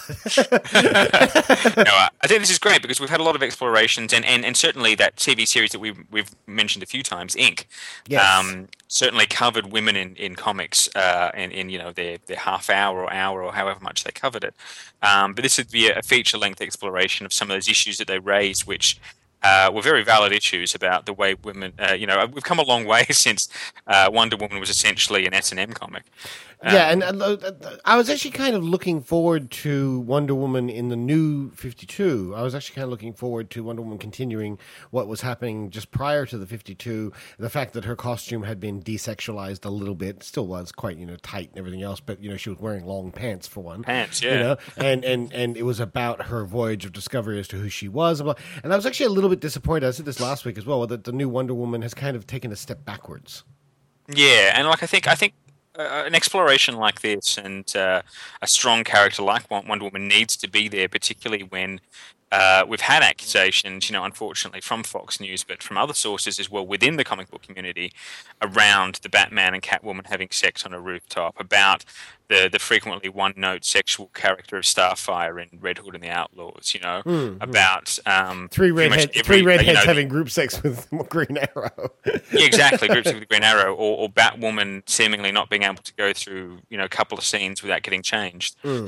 I think this is great because we've had a lot of explorations, and certainly that TV series that we've mentioned a few times, Ink, certainly covered women in comics in their half hour or however much they covered it. But this would be a feature-length exploration of some of those issues that they raised, which were very valid issues about the way women, we've come a long way since Wonder Woman was essentially an S&M comic. Yeah, and I was actually kind of looking forward to Wonder Woman in the new 52. I was actually kind of looking forward to Wonder Woman continuing what was happening just prior to the 52. The fact that her costume had been desexualized a little bit, still was quite, tight and everything else, but, she was wearing long pants for one. Pants, yeah. And it was about her voyage of discovery as to who she was. And I was actually a little bit disappointed, I said this last week as well, that the new Wonder Woman has kind of taken a step backwards. Yeah, and I think an exploration like this and a strong character like Wonder Woman needs to be there, particularly when we've had accusations, unfortunately from Fox News, but from other sources as well within the comic book community around the Batman and Catwoman having sex on a rooftop, about the frequently one-note sexual character of Starfire in Red Hood and the Outlaws, about Three pretty much redheads having group sex with Green Arrow. Yeah, exactly. Groups with the Green Arrow, or Batwoman seemingly not being able to go through, a couple of scenes without getting changed. So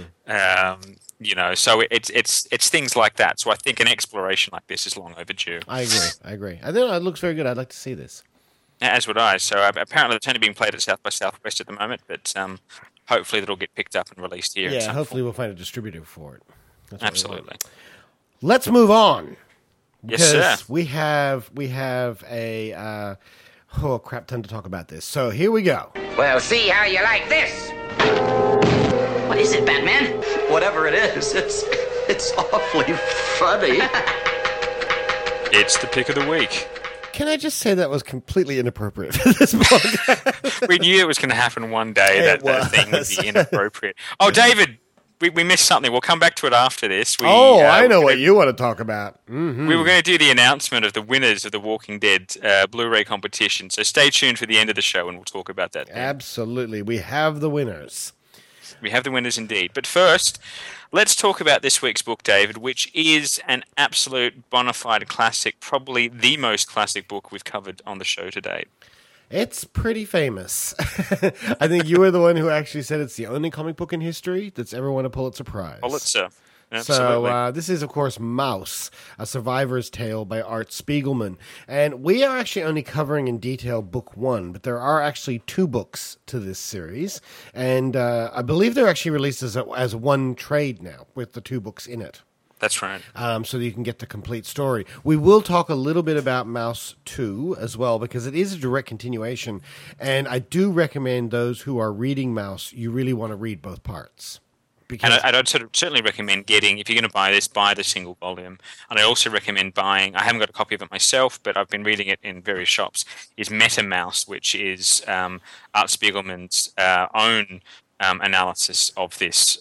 it's things like that. So I think an exploration like this is long overdue. I agree. I think it looks very good. I'd like to see this. As would I. So apparently it's only being played at South by Southwest at the moment, but hopefully that'll get picked up and released here. Yeah, hopefully we'll find a distributor for it. Absolutely. Let's move on. Yes, sir. We have a crap ton to talk about this. So here we go. Well, see how you like this. What is it, Batman? Whatever it is, it's awfully funny. It's the pick of the week. Can I just say that was completely inappropriate for this book? We knew it was going to happen one day. That thing would be inappropriate. Oh, David, we missed something. We'll come back to it after this. I know what you want to talk about. Mm-hmm. We were going to do the announcement of the winners of the Walking Dead Blu-ray competition. So stay tuned for the end of the show, and we'll talk about that then. Absolutely. We have the winners. We have the winners indeed. But first, let's talk about this week's book, David, which is an absolute bona fide classic, probably the most classic book we've covered on the show to date. It's pretty famous. I think you were the one who actually said it's the only comic book in history that's ever won a Pulitzer Prize. Pulitzer. Absolutely. So this is, of course, Maus, A Survivor's Tale by Art Spiegelman. And we are actually only covering in detail book 1, but there are actually 2 books to this series. And I believe they're actually released as one trade now with the 2 books in it. That's right. So that you can get the complete story. We will talk a little bit about Maus 2 as well, because it is a direct continuation. And I do recommend those who are reading Maus, you really want to read both parts. And I'd certainly recommend getting, if you're going to buy this, buy the single volume. And I also recommend buying, I haven't got a copy of it myself, but I've been reading it in various shops, is MetaMaus, which is Art Spiegelman's own analysis of this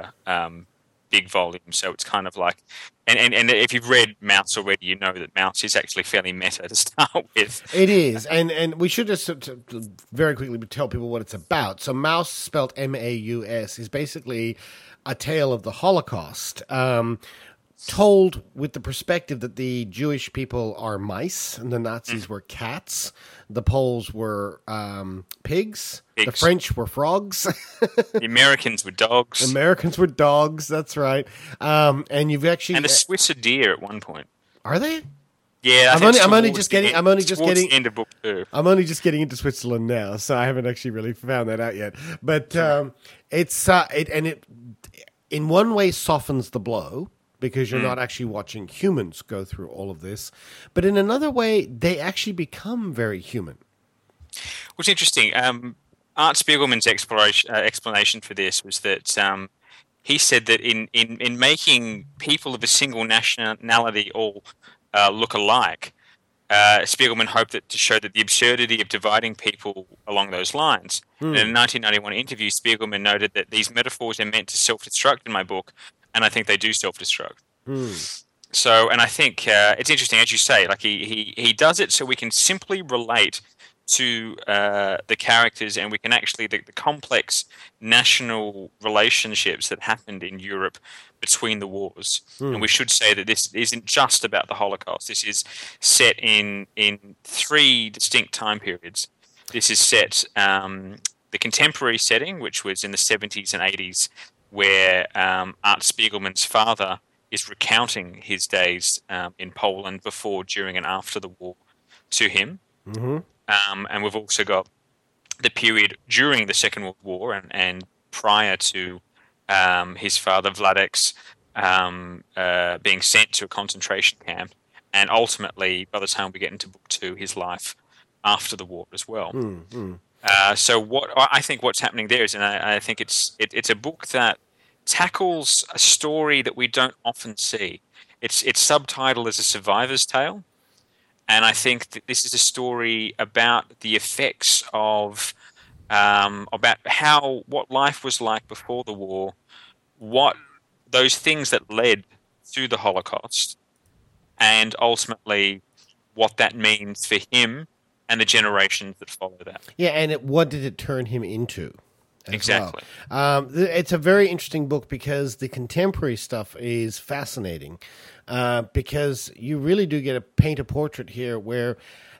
big volume. So it's kind of like, and if you've read Maus already, you know that Maus is actually fairly meta to start with. It is, and we should just very quickly tell people what it's about. So Maus, spelled M-A-U-S, is basically a tale of the Holocaust, told with the perspective that the Jewish people are mice and the Nazis were cats, the Poles were pigs. The French were frogs. The Americans were dogs. That's right. And you've actually, and the Swiss are deer at one point. Are they? Yeah, I'm only just getting into book 2. I'm only just getting into Switzerland now, so I haven't actually really found that out yet. But it in one way softens the blow, because you're not actually watching humans go through all of this. But in another way, they actually become very human. What's interesting, Art Spiegelman's explanation for this was that he said that in making people of a single nationality all look alike, Spiegelman hoped to show that the absurdity of dividing people along those lines. In a 1991 interview, Spiegelman noted that these metaphors are meant to self-destruct in my book, and I think they do self-destruct. So, and I think it's interesting, as you say, like he does it so we can simply relate to the characters, and we can actually the complex national relationships that happened in Europe between the wars. And we should say that this isn't just about the Holocaust. This is set in 3 distinct time periods. This is set the contemporary setting, which was in the 70s and 80s, where Art Spiegelman's father is recounting his days in Poland before, during, and after the war to him. And we've also got the period during the Second World War and prior to his father Vladek's being sent to a concentration camp, and ultimately, by the time we get into book 2, his life after the war as well. So what I think what's happening there is, and I think it's a book that tackles a story that we don't often see. It's subtitled as A Survivor's Tale. And I think that this is a story about the effects of about what life was like before the war, what those things that led to the Holocaust, and ultimately what that means for him and the generations that follow that. Yeah, and what did it turn him into? Exactly. It's a very interesting book because the contemporary stuff is fascinating because you really do get to paint a portrait here where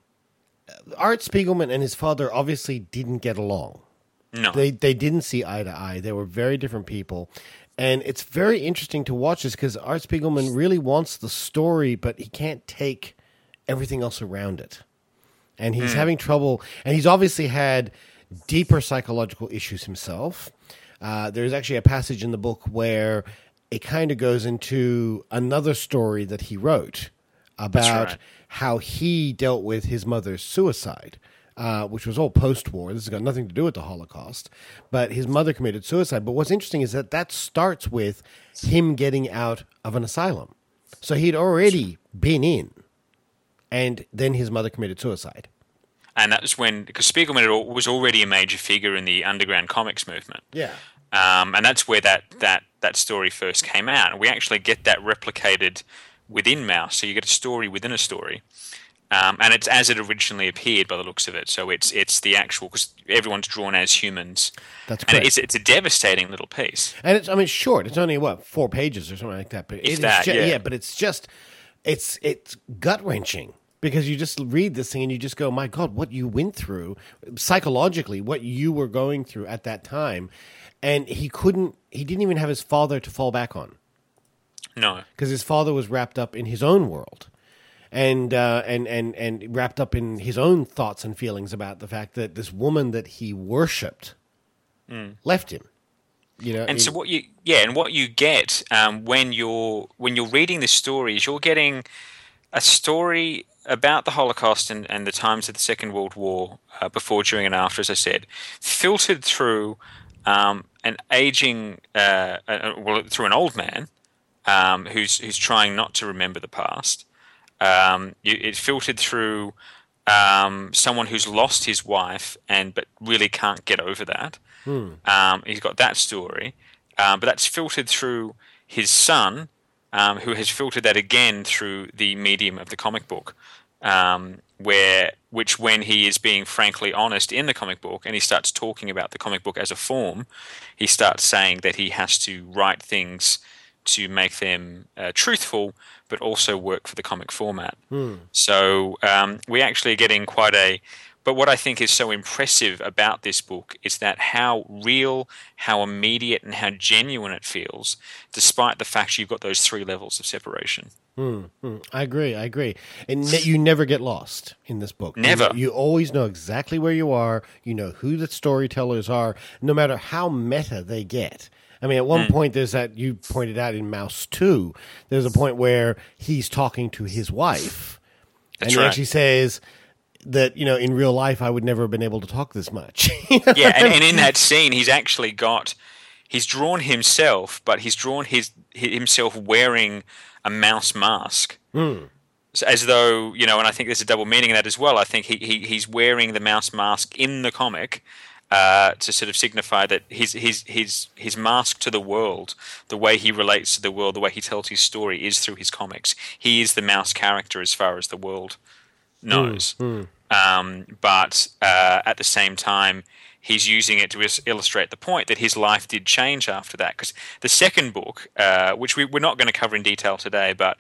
Art Spiegelman and his father obviously didn't get along. No. They didn't see eye to eye. They were very different people. And it's very interesting to watch this because Art Spiegelman really wants the story, but he can't take everything else around it. And he's having trouble. And he's obviously had deeper psychological issues himself. There's actually a passage in the book where it kind of goes into another story that he wrote about how he dealt with his mother's suicide. Which was all post-war. This has got nothing to do with the Holocaust. But his mother committed suicide. But what's interesting is that starts with him getting out of an asylum. So he'd already been in, and then his mother committed suicide. And that was because Spiegelman was already a major figure in the underground comics movement. Yeah. And that's where that story first came out. And we actually get that replicated within Mouse. So you get a story within a story. And it's as it originally appeared by the looks of it. So it's the actual, because everyone's drawn as humans. That's correct. And it's a devastating little piece. And it's short. It's only 4 pages or something like that. But but it's gut wrenching because you just read this thing and you just go, my God, what you went through psychologically, what you were going through at that time, and he didn't even have his father to fall back on. No, because his father was wrapped up in his own world. And wrapped up in his own thoughts and feelings about the fact that this woman that he worshipped left him. So what you get when you're reading this story is you're getting a story about the Holocaust and the times of the Second World War, before, during, and after, as I said, filtered through an aging, through an old man who's trying not to remember the past. It filtered through someone who's lost his wife but really can't get over that. He's got that story, but that's filtered through his son, who has filtered that again through the medium of the comic book, which when he is being frankly honest in the comic book and he starts talking about the comic book as a form, he starts saying that he has to write things to make them truthful, but also work for the comic format. So we actually are getting but what I think is so impressive about this book is that how real, how immediate, and how genuine it feels, despite the fact you've got those 3 levels of separation. I agree. And you never get lost in this book. Never. You always know exactly where you are. You know who the storytellers are, no matter how meta they get. I mean, at one point, there's that you pointed out in Mouse 2, there's a point where he's talking to his wife. He actually says that, in real life, I would never have been able to talk this much. Yeah, and in that scene, he's drawn himself, but he's drawn himself wearing a mouse mask. So as though, and I think there's a double meaning in that as well. I think he's wearing the mouse mask in the comic, to sort of signify that his mask to the world, the way he relates to the world, the way he tells his story is through his comics. He is the mouse character as far as the world knows. But at the same time, he's using it to illustrate the point that his life did change after that. Because the second book, which we're not going to cover in detail today, but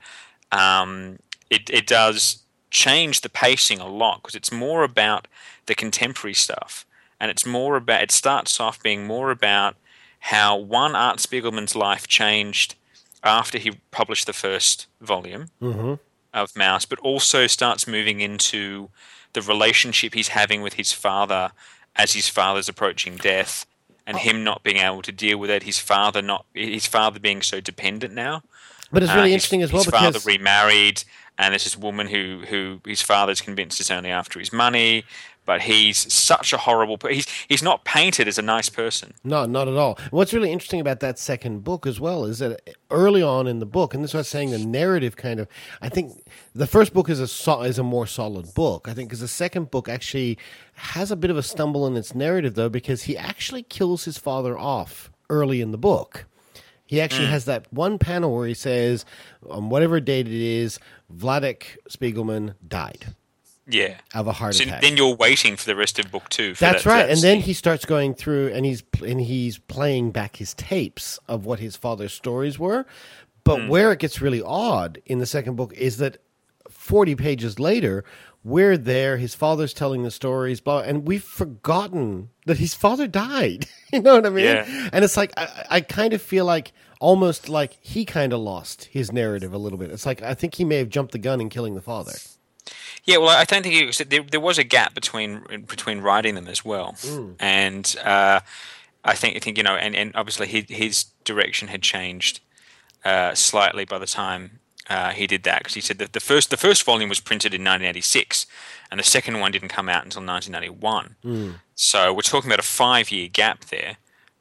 it does change the pacing a lot because it's more about the contemporary stuff. And it starts off being more about how Art Spiegelman's life changed after he published the first volume of Mouse, but also starts moving into the relationship he's having with his father as his father's approaching death and him not being able to deal with it, his father being so dependent now. But it's really interesting as well because his father remarried, and there's this woman who his father's convinced is only after his money. But he's such a horrible... He's not painted as a nice person. No, not at all. What's really interesting about that second book as well is that early on in the book, and this is what I was saying, the narrative kind of... I think the first book is a more solid book, I think, because the second book actually has a bit of a stumble in its narrative, though, because he actually kills his father off early in the book. He actually has that one panel where he says, on whatever date it is, Vladek Spiegelman died. Yeah. Of a heart attack. Then you're waiting for the rest of book 2. That's right. And then he starts going through and he's playing back his tapes of what his father's stories were. But where it gets really odd in the second book is that 40 pages later, we're there, his father's telling the stories, and we've forgotten that his father died. You know what I mean? Yeah. And it's like, I kind of feel like, almost like he kind of lost his narrative a little bit. It's like, I think he may have jumped the gun in killing the father. Yeah, well, I don't think it was, there was a gap between writing them as well, and I think and obviously his direction had changed slightly by the time he did that, because he said that the first volume was printed in 1986, and the second one didn't come out until 1991. So we're talking about a 5-year gap there,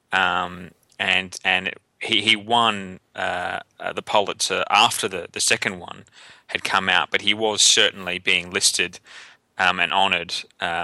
and he won the Pulitzer after the second one had come out, but he was certainly being listed and honoured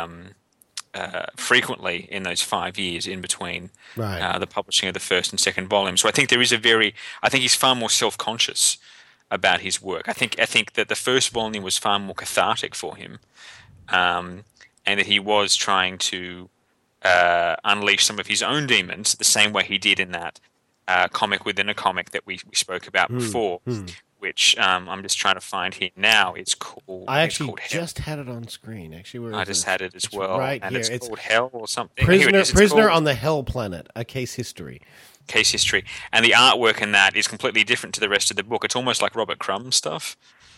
frequently in those 5 years in between the publishing of the first and second volume. So I think I think he's far more self-conscious about his work. I think that the first volume was far more cathartic for him, and that he was trying to unleash some of his own demons the same way he did in that comic within a comic that we spoke about before, which I'm just trying to find here now. It's called. I actually called just had it on screen. Actually, I just had it as well, right and here. it's called Hell or something. Prisoner on the Hell Planet: A Case History. Case history, and the artwork in that is completely different to the rest of the book. It's almost like Robert Crumb stuff.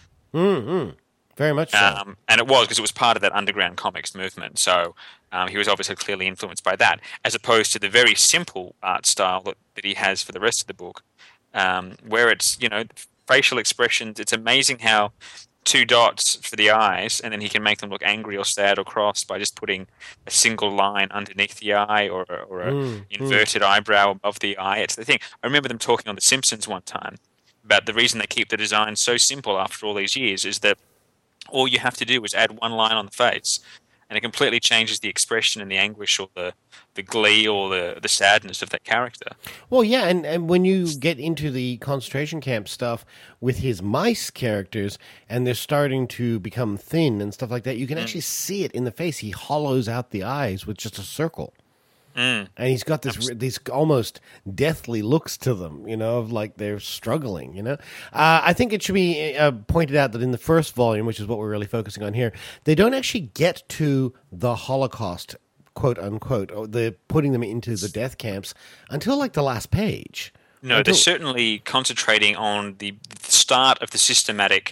Very much so. And it was, because it was part of that underground comics movement. So he was obviously clearly influenced by that, as opposed to the very simple art style that he has for the rest of the book, where it's, facial expressions. It's amazing how 2 dots for the eyes, and then he can make them look angry or sad or cross by just putting a single line underneath the eye or a inverted eyebrow above the eye. It's the thing. I remember them talking on The Simpsons one time about the reason they keep the design so simple after all these years is that all you have to do is add one line on the face, and it completely changes the expression and the anguish or the glee or the sadness of that character. Well, yeah, and when you get into the concentration camp stuff with his mice characters, and they're starting to become thin and stuff like that, you can actually see it in the face. He hollows out the eyes with just a circle. And he's got these almost deathly looks to them, of like they're struggling, I think it should be pointed out that in the first volume, which is what we're really focusing on here, they don't actually get to the Holocaust, quote unquote, or the putting them into the death camps until like the last page. No, they're certainly concentrating on the start of the systematic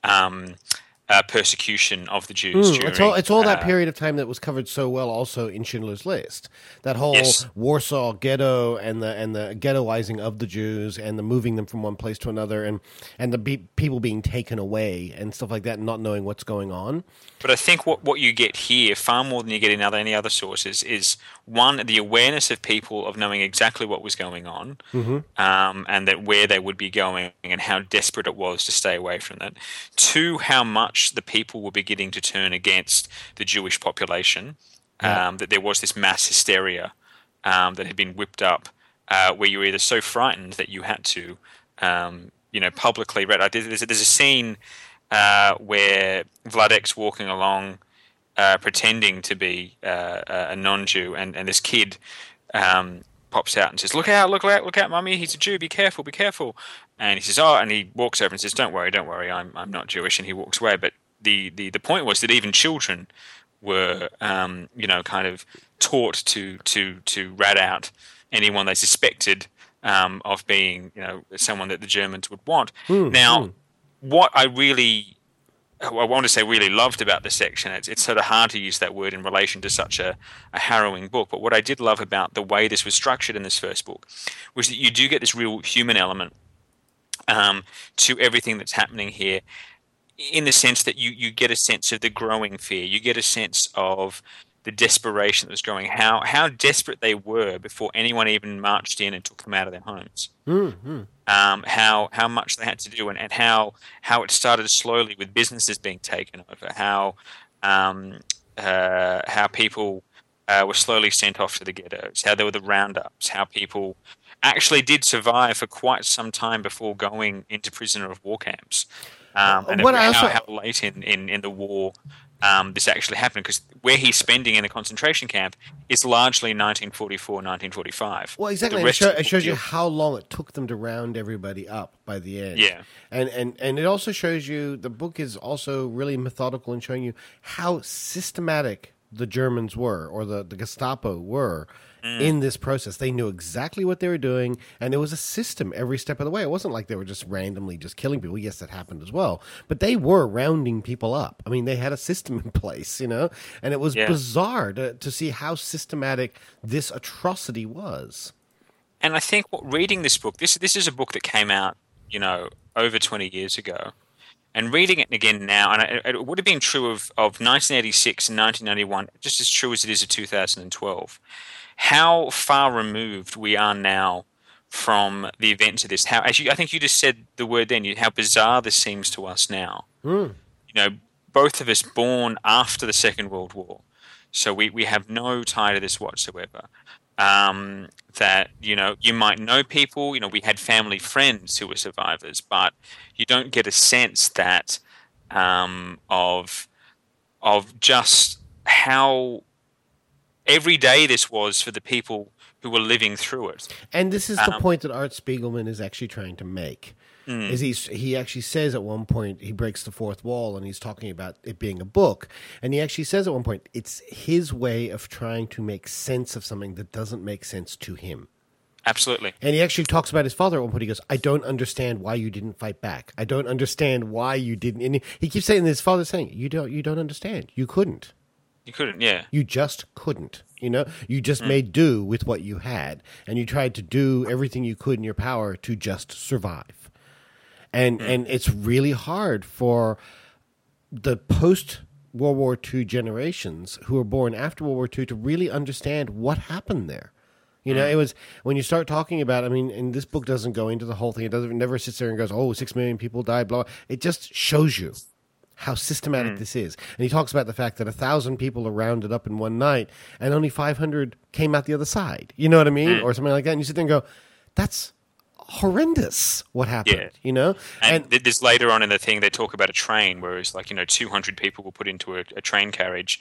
persecution of the Jews. It's all that period of time that was covered so well also in Schindler's List. That whole Warsaw ghetto and the ghettoizing of the Jews and the moving them from one place to another and the people being taken away and stuff like that and not knowing what's going on. But I think what you get here, far more than you get in any other sources, is one, the awareness of people of knowing exactly what was going on, and that where they would be going and how desperate it was to stay away from that. 2, how much the people were beginning to turn against the Jewish population, that there was this mass hysteria that had been whipped up, where you were either so frightened that you had to, publicly read. There's a scene where Vladek's walking along, pretending to be a non-Jew, and this kid pops out and says, "Look out, Mummy! He's a Jew. Be careful, be careful!" And he says, "Oh," and he walks over and says, "Don't worry, I'm not Jewish," and he walks away. But the point was that even children were, kind of taught to rat out anyone they suspected of being, someone that the Germans would want. What I want to say really loved about this section, it's sort of hard to use that word in relation to such a harrowing book, but what I did love about the way this was structured in this first book was that you do get this real human element to everything that's happening here, in the sense that you get a sense of the growing fear. You get a sense of the desperation that was growing, how desperate they were before anyone even marched in and took them out of their homes. How much they had to do, and how it started slowly with businesses being taken over, how people were slowly sent off to the ghettos, how there were the roundups, how people actually did survive for quite some time before going into prisoner of war camps. And What I also- how late in the war this actually happened, because where he's spending in the concentration camp is largely 1944, 1945. Well, exactly. The And rest of the it shows you book how long it took them to round everybody up by the end. Yeah. And it also shows you, the book is also really methodical in showing you how systematic the Germans were, or the Gestapo were, in this process. They knew exactly what they were doing, and it was a system every step of the way. It wasn't like they were just randomly just killing people. Yes, that happened as well. But they were rounding people up. I mean, they had a system in place, you know? And it was bizarre to see how systematic this atrocity was. And I think reading this book, this is a book that came out, you know, over 20 years ago. And reading it again now, and it would have been true of 1986 and 1991, just as true as it is of 2012. How far removed we are now from the events of this. I think you just said the word then, how bizarre this seems to us now. You know, both of us born after the Second World War. So we have no tie to this whatsoever. That, you know, you might know people, you know, we had family friends who were survivors, but you don't get a sense that of just how every day this was for the people who were living through it. And this is the point that Art Spiegelman is actually trying to make. Is he actually says at one point, he breaks the fourth wall, and he's talking about it being a book, and he actually says at one point, it's his way of trying to make sense of something that doesn't make sense to him. Absolutely. And he actually talks about his father at one point. He goes, I don't understand why you didn't fight back. I don't understand why you didn't. And he keeps saying, his father's saying, you don't understand. You couldn't. You couldn't, yeah. You just couldn't. You know, you just made do with what you had, and you tried to do everything you could in your power to just survive. And it's really hard for the post-World War II generations who were born after World War II to really understand what happened there. You know, it was when you start talking about, I mean, and this book doesn't go into the whole thing. It never sits there and goes, oh, 6 million people died, blah. It just shows you how systematic this is. And he talks about the fact that 1,000 people are rounded up in one night and only 500 came out the other side. You know what I mean? Or something like that. And you sit there and go, that's horrendous what happened, you know? And there's later on in the thing, they talk about a train, whereas, like, you know, 200 people were put into a train carriage,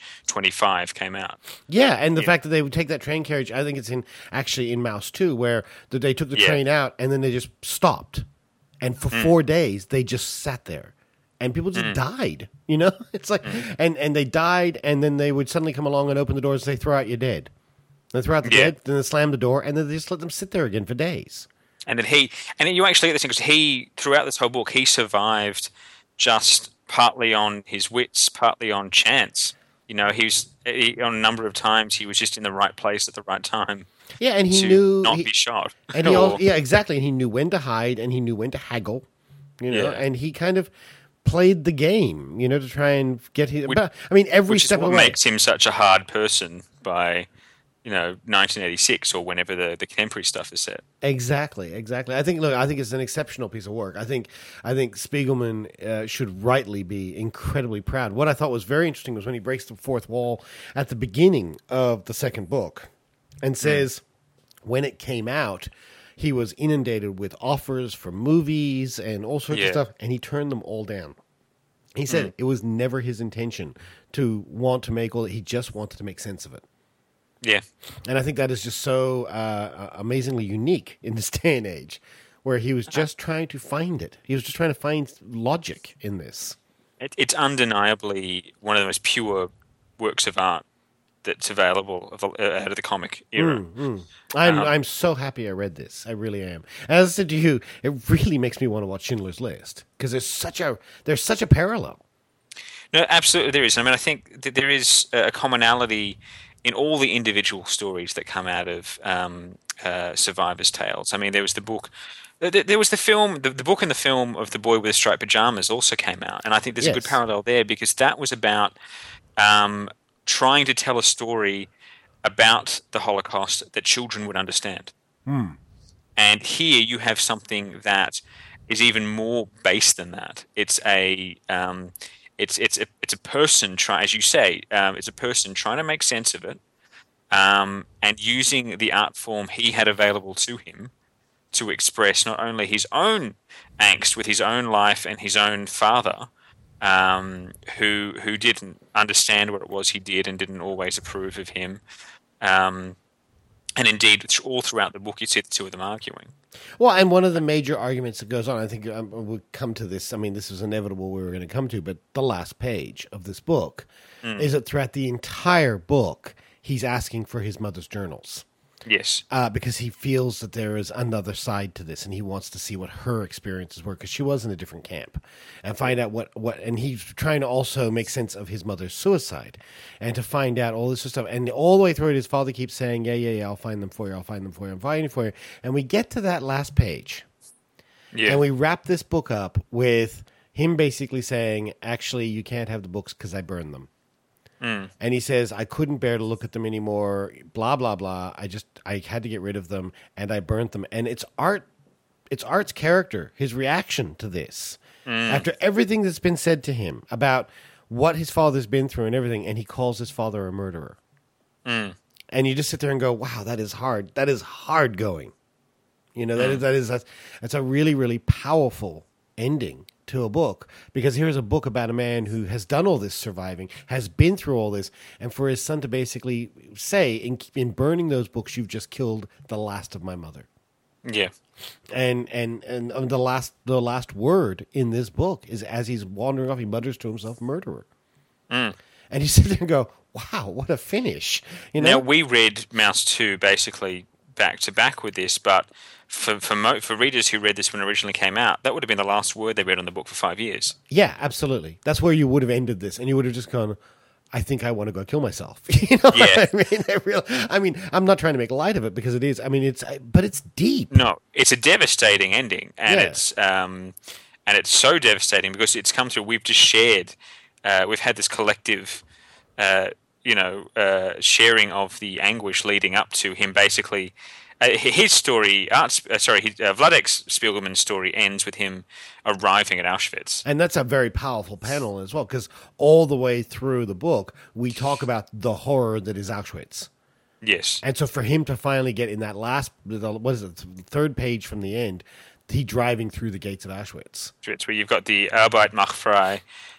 25 came out. Yeah, and the fact that they would take that train carriage, I think it's in Mouse 2, where they took the train out and then they just stopped. And for 4 days, they just sat there. And people just died, you know? It's like, and they died, and then they would suddenly come along and open the doors and say, throw out your dead. They throw out the dead, then they slam the door, and then they just let them sit there again for days. And then you actually get this thing, because throughout this whole book, he survived just partly on his wits, partly on chance. You know, on a number of times, he was just in the right place at the right time. Yeah, and he to knew not be shot. And exactly. And he knew when to hide, and he knew when to haggle. You know, and he kind of played the game, you know, to try and get his. Every step of the way. Which makes him such a hard person by, you know, 1986 or whenever the contemporary stuff is set. Exactly. I think it's an exceptional piece of work. I think Spiegelman should rightly be incredibly proud. What I thought was very interesting was when he breaks the fourth wall at the beginning of the second book and says when it came out, he was inundated with offers for movies and all sorts of stuff, and he turned them all down. He said it was never his intention to want to make all. He just wanted to make sense of it. Yeah. And I think that is just so amazingly unique in this day and age, where he was just trying to find it. He was just trying to find logic in this. It's undeniably one of the most pure works of art that's available out of the comic era. I'm so happy I read this. I really am. As I said to you, it really makes me want to watch Schindler's List because there's such a parallel. No, absolutely there is. I mean, I think that there is a commonality in all the individual stories that come out of survivors' tales. I mean, there was the book. There was the film, the book and the film of The Boy with the Striped Pajamas also came out, and I think there's a good parallel there because that was about trying to tell a story about the Holocaust that children would understand. And here you have something that is even more base than that. It's a person trying, as you say, it's a person trying to make sense of it, and using the art form he had available to him to express not only his own angst with his own life and his own father, who didn't understand what it was he did and didn't always approve of him. And indeed, all throughout the book, you see the two of them arguing. Well, and one of the major arguments that goes on, I think we'll come to this. I mean, this was inevitable we were going to come to, but the last page of this book is that throughout the entire book, he's asking for his mother's journals. Yes. Because he feels that there is another side to this, and he wants to see what her experiences were, because she was in a different camp, and find out what, and he's trying to also make sense of his mother's suicide, and to find out all this stuff. And all the way through it, his father keeps saying, yeah, I'll find them for you, I'll find them for you, I'm finding for you. And we get to that last page, and we wrap this book up with him basically saying, actually, you can't have the books because I burned them. And he says, I couldn't bear to look at them anymore, blah, blah, blah. I had to get rid of them, and I burnt them. And it's Art's character, his reaction to this, after everything that's been said to him about what his father's been through and everything, and he calls his father a murderer. And you just sit there and go, wow, that is hard. That is hard going. You know, that's a really, really powerful ending to a book, because here's a book about a man who has done all this surviving, has been through all this, and for his son to basically say, in burning those books, you've just killed the last of my mother. Yeah. And the last word in this book is, as he's wandering off, he mutters to himself, murderer. And you sit there and go, wow, what a finish. You know? Now, we read Mouse 2 basically back to back with this, but for readers who read this when it originally came out, that would have been the last word they read on the book for 5 years. Yeah, absolutely. That's where you would have ended this, and you would have just gone, I think I want to go kill myself. You know what I mean? I'm not trying to make light of it, because it is. I mean, but it's deep. No, it's a devastating ending, and it's so devastating because it's come through. We've just shared. We've had this collective, sharing of the anguish leading up to him basically. His story, Vladek Spiegelman's story ends with him arriving at Auschwitz. And that's a very powerful panel as well, because all the way through the book, we talk about the horror that is Auschwitz. Yes. And so for him to finally get in that third page from the end, he driving through the gates of Auschwitz. Where you've got the Arbeit macht frei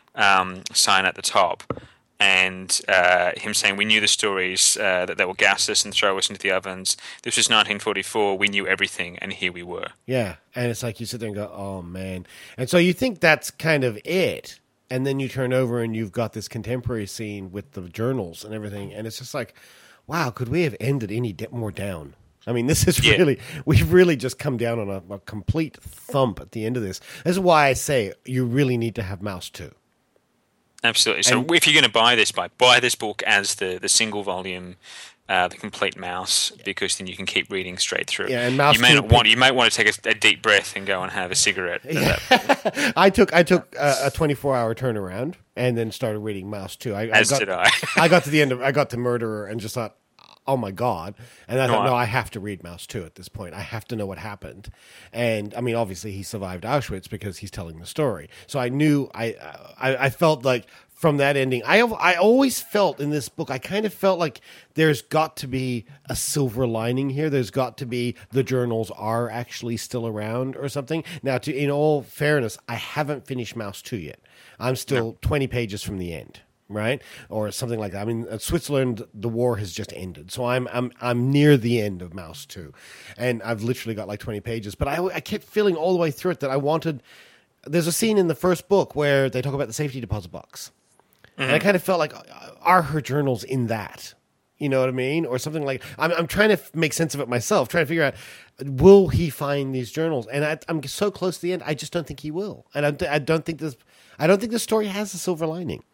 sign at the top. And him saying, we knew the stories, that they will gas us and throw us into the ovens. This was 1944. We knew everything, and here we were. Yeah, and it's like you sit there and go, oh, man. And so you think that's kind of it. And then you turn over and you've got this contemporary scene with the journals and everything. And it's just like, wow, could we have ended any more down? I mean, this is really, we've really just come down on a complete thump at the end of this. This is why I say you really need to have Mouse 2. Absolutely. So if you're going to buy this book as the single volume, the complete Mouse, because then you can keep reading straight through. Yeah, and Mouse you might want to take a deep breath and go and have a cigarette. Yeah. I took a 24-hour turnaround and then started reading Mouse 2. I got to the end I got to Murderer and just thought, oh my God. And I thought, no, I have to read Mouse 2 at this point. I have to know what happened. And I mean, obviously he survived Auschwitz because he's telling the story. So I knew, I felt like from that ending, I always felt in this book, I kind of felt like there's got to be a silver lining here. There's got to be the journals are actually still around or something. Now, in all fairness, I haven't finished Mouse 2 yet. I'm still 20 pages from the end. Right, or something like that. I mean, Switzerland, the war has just ended, so I'm near the end of Mouse 2, and I've literally got like 20 pages. But I kept feeling all the way through it that I wanted. There's a scene in the first book where they talk about the safety deposit box, and I kind of felt like, are her journals in that? You know what I mean, or something like. I'm trying to make sense of it myself, trying to figure out, will he find these journals? And I'm so close to the end, I just don't think he will, and I don't think this story has a silver lining.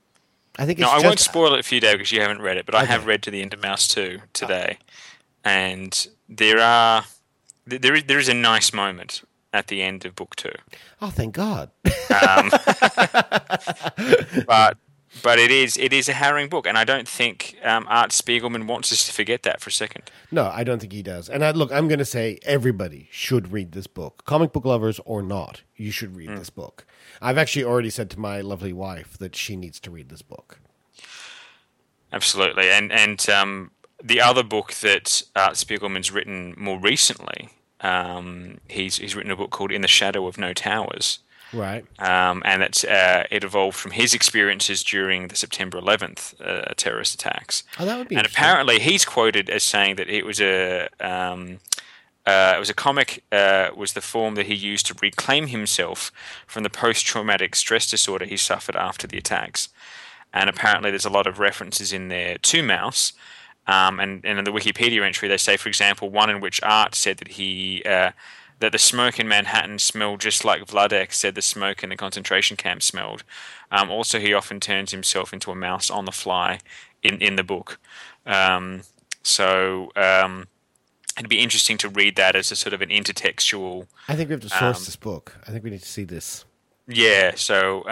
I won't spoil it for you, Dave, because you haven't read it, but I have read to the end of Mouse 2 today, and there is a nice moment at the end of Book 2. Oh, thank God! But it is a harrowing book, and I don't think Art Spiegelman wants us to forget that for a second. No, I don't think he does. And I'm going to say everybody should read this book, comic book lovers or not. You should read this book. I've actually already said to my lovely wife that she needs to read this book. Absolutely, and the other book that Art Spiegelman's written more recently, He's written a book called In the Shadow of No Towers. Right. And that's it evolved from his experiences during the September 11th terrorist attacks. Oh, that would be And interesting. apparently he's quoted as saying that it was a comic was the form that he used to reclaim himself from the post-traumatic stress disorder he suffered after the attacks. And apparently there's a lot of references in there to Maus. And in the Wikipedia entry, they say, for example, one in which Art said that that the smoke in Manhattan smelled just like Vladek said the smoke in the concentration camp smelled. Also, he often turns himself into a mouse on the fly in the book. It'd be interesting to read that as a sort of an intertextual. I think we have to source this book. I think we need to see this. Yeah, so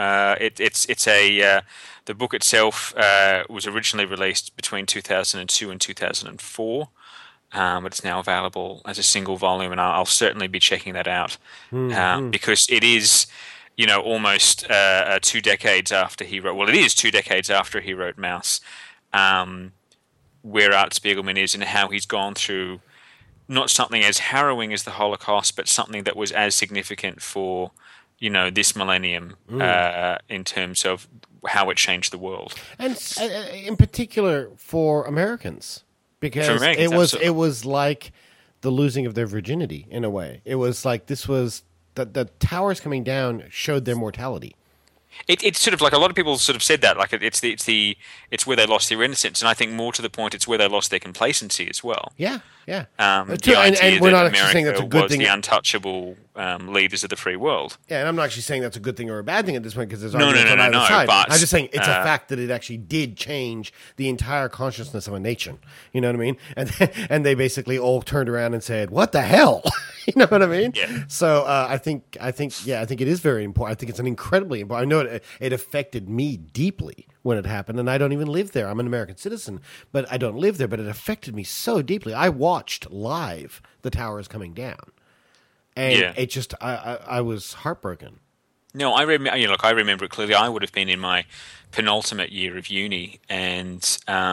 the book itself was originally released between 2002 and 2004, but it's now available as a single volume, and I'll certainly be checking that out because it is, almost 2 decades after he wrote. Well, it is 2 decades after he wrote Maus, where Art Spiegelman is and how he's gone through not something as harrowing as the Holocaust, but something that was as significant for this millennium in terms of how it changed the world, and in particular for Americans, because it was like the losing of their virginity in a way. It was like the towers coming down showed their mortality. It's sort of like a lot of people sort of said that, like it's where they lost their innocence, and I think more to the point, it's where they lost their complacency as well. Yeah. The and idea we're that not actually saying that's a America good was thing. the untouchable leaders of the free world. Yeah, and I'm not actually saying that's a good thing or a bad thing at this point because there's No, arguments on either side. but, I'm just saying it's a fact that it actually did change the entire consciousness of a nation. You know what I mean? And they basically all turned around and said, "What the hell?" You know what I mean? Yeah. So I think it is very important. I think it's an incredibly important. I know it affected me deeply when it happened, and I don't even live there. I'm an American citizen, but I don't live there. But it affected me so deeply. I watched live the towers coming down, and it just I was heartbroken. No, I remember. I remember it clearly. I would have been in my penultimate year of uni, and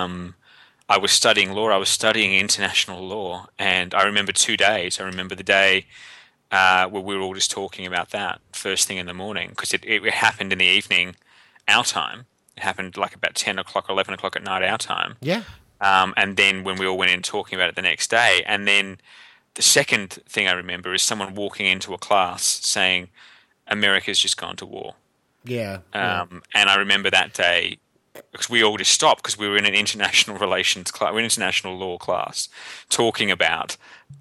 I was studying law. I was studying international law, and I remember 2 days. I remember the day where we were all just talking about that first thing in the morning, because it happened in the evening, our time. It happened like about 10 o'clock, 11 o'clock at night, our time. Yeah. And then when we all went in talking about it the next day, and then the second thing I remember is someone walking into a class saying, "America's just gone to war." Yeah. And I remember that day, because we all just stopped because we were in an international relations class, we're in an international law class, talking about,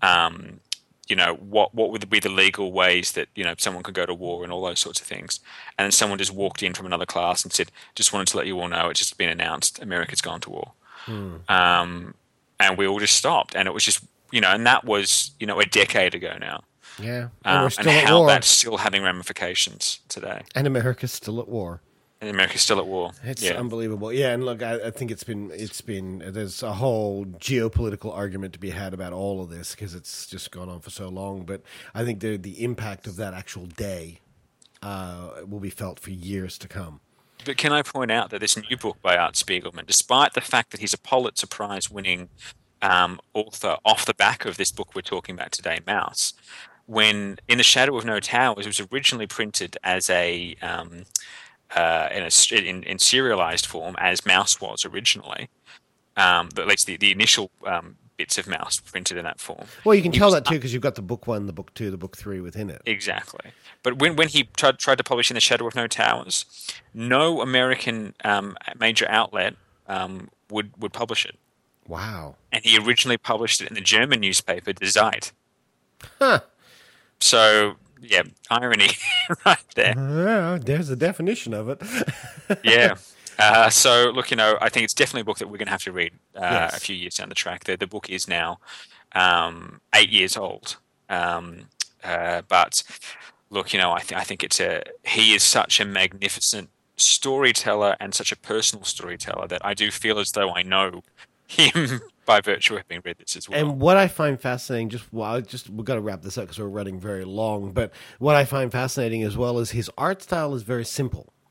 what would be the legal ways that someone could go to war and all those sorts of things. And then someone just walked in from another class and said, "Just wanted to let you all know it's just been announced, America's gone to war." And we all just stopped, and it was just and that was a decade ago now. Yeah, and we're still and at how war. that's still having ramifications today. And America's still at war. And America's still at war. It's unbelievable. Yeah, and look, I think it's been there's a whole geopolitical argument to be had about all of this because it's just gone on for so long. But I think the impact of that actual day will be felt for years to come. But can I point out that this new book by Art Spiegelman, despite the fact that he's a Pulitzer Prize winning author off the back of this book we're talking about today, Maus, when In the Shadow of No Towers, it was originally printed as in serialized form as Maus was originally, but at least the initial bits of Maus printed in that form. Well, you can tell that too because you've got the book 1, the book 2, the book 3 within it. Exactly. But when he tried to publish In the Shadow of No Towers, no American major outlet would publish it. Wow. And he originally published it in the German newspaper Die Zeit. Huh. So, yeah, irony right there. Yeah, there's a definition of it. Yeah. So, look, I think it's definitely a book that we're going to have to read a few years down the track. The book is now 8 years old. But, look, I think he is such a magnificent storyteller and such a personal storyteller that I do feel as though I know him by virtue of having read this as well. And what I find fascinating, we've got to wrap this up because we're running very long, but what I find fascinating as well is his art style is very simple.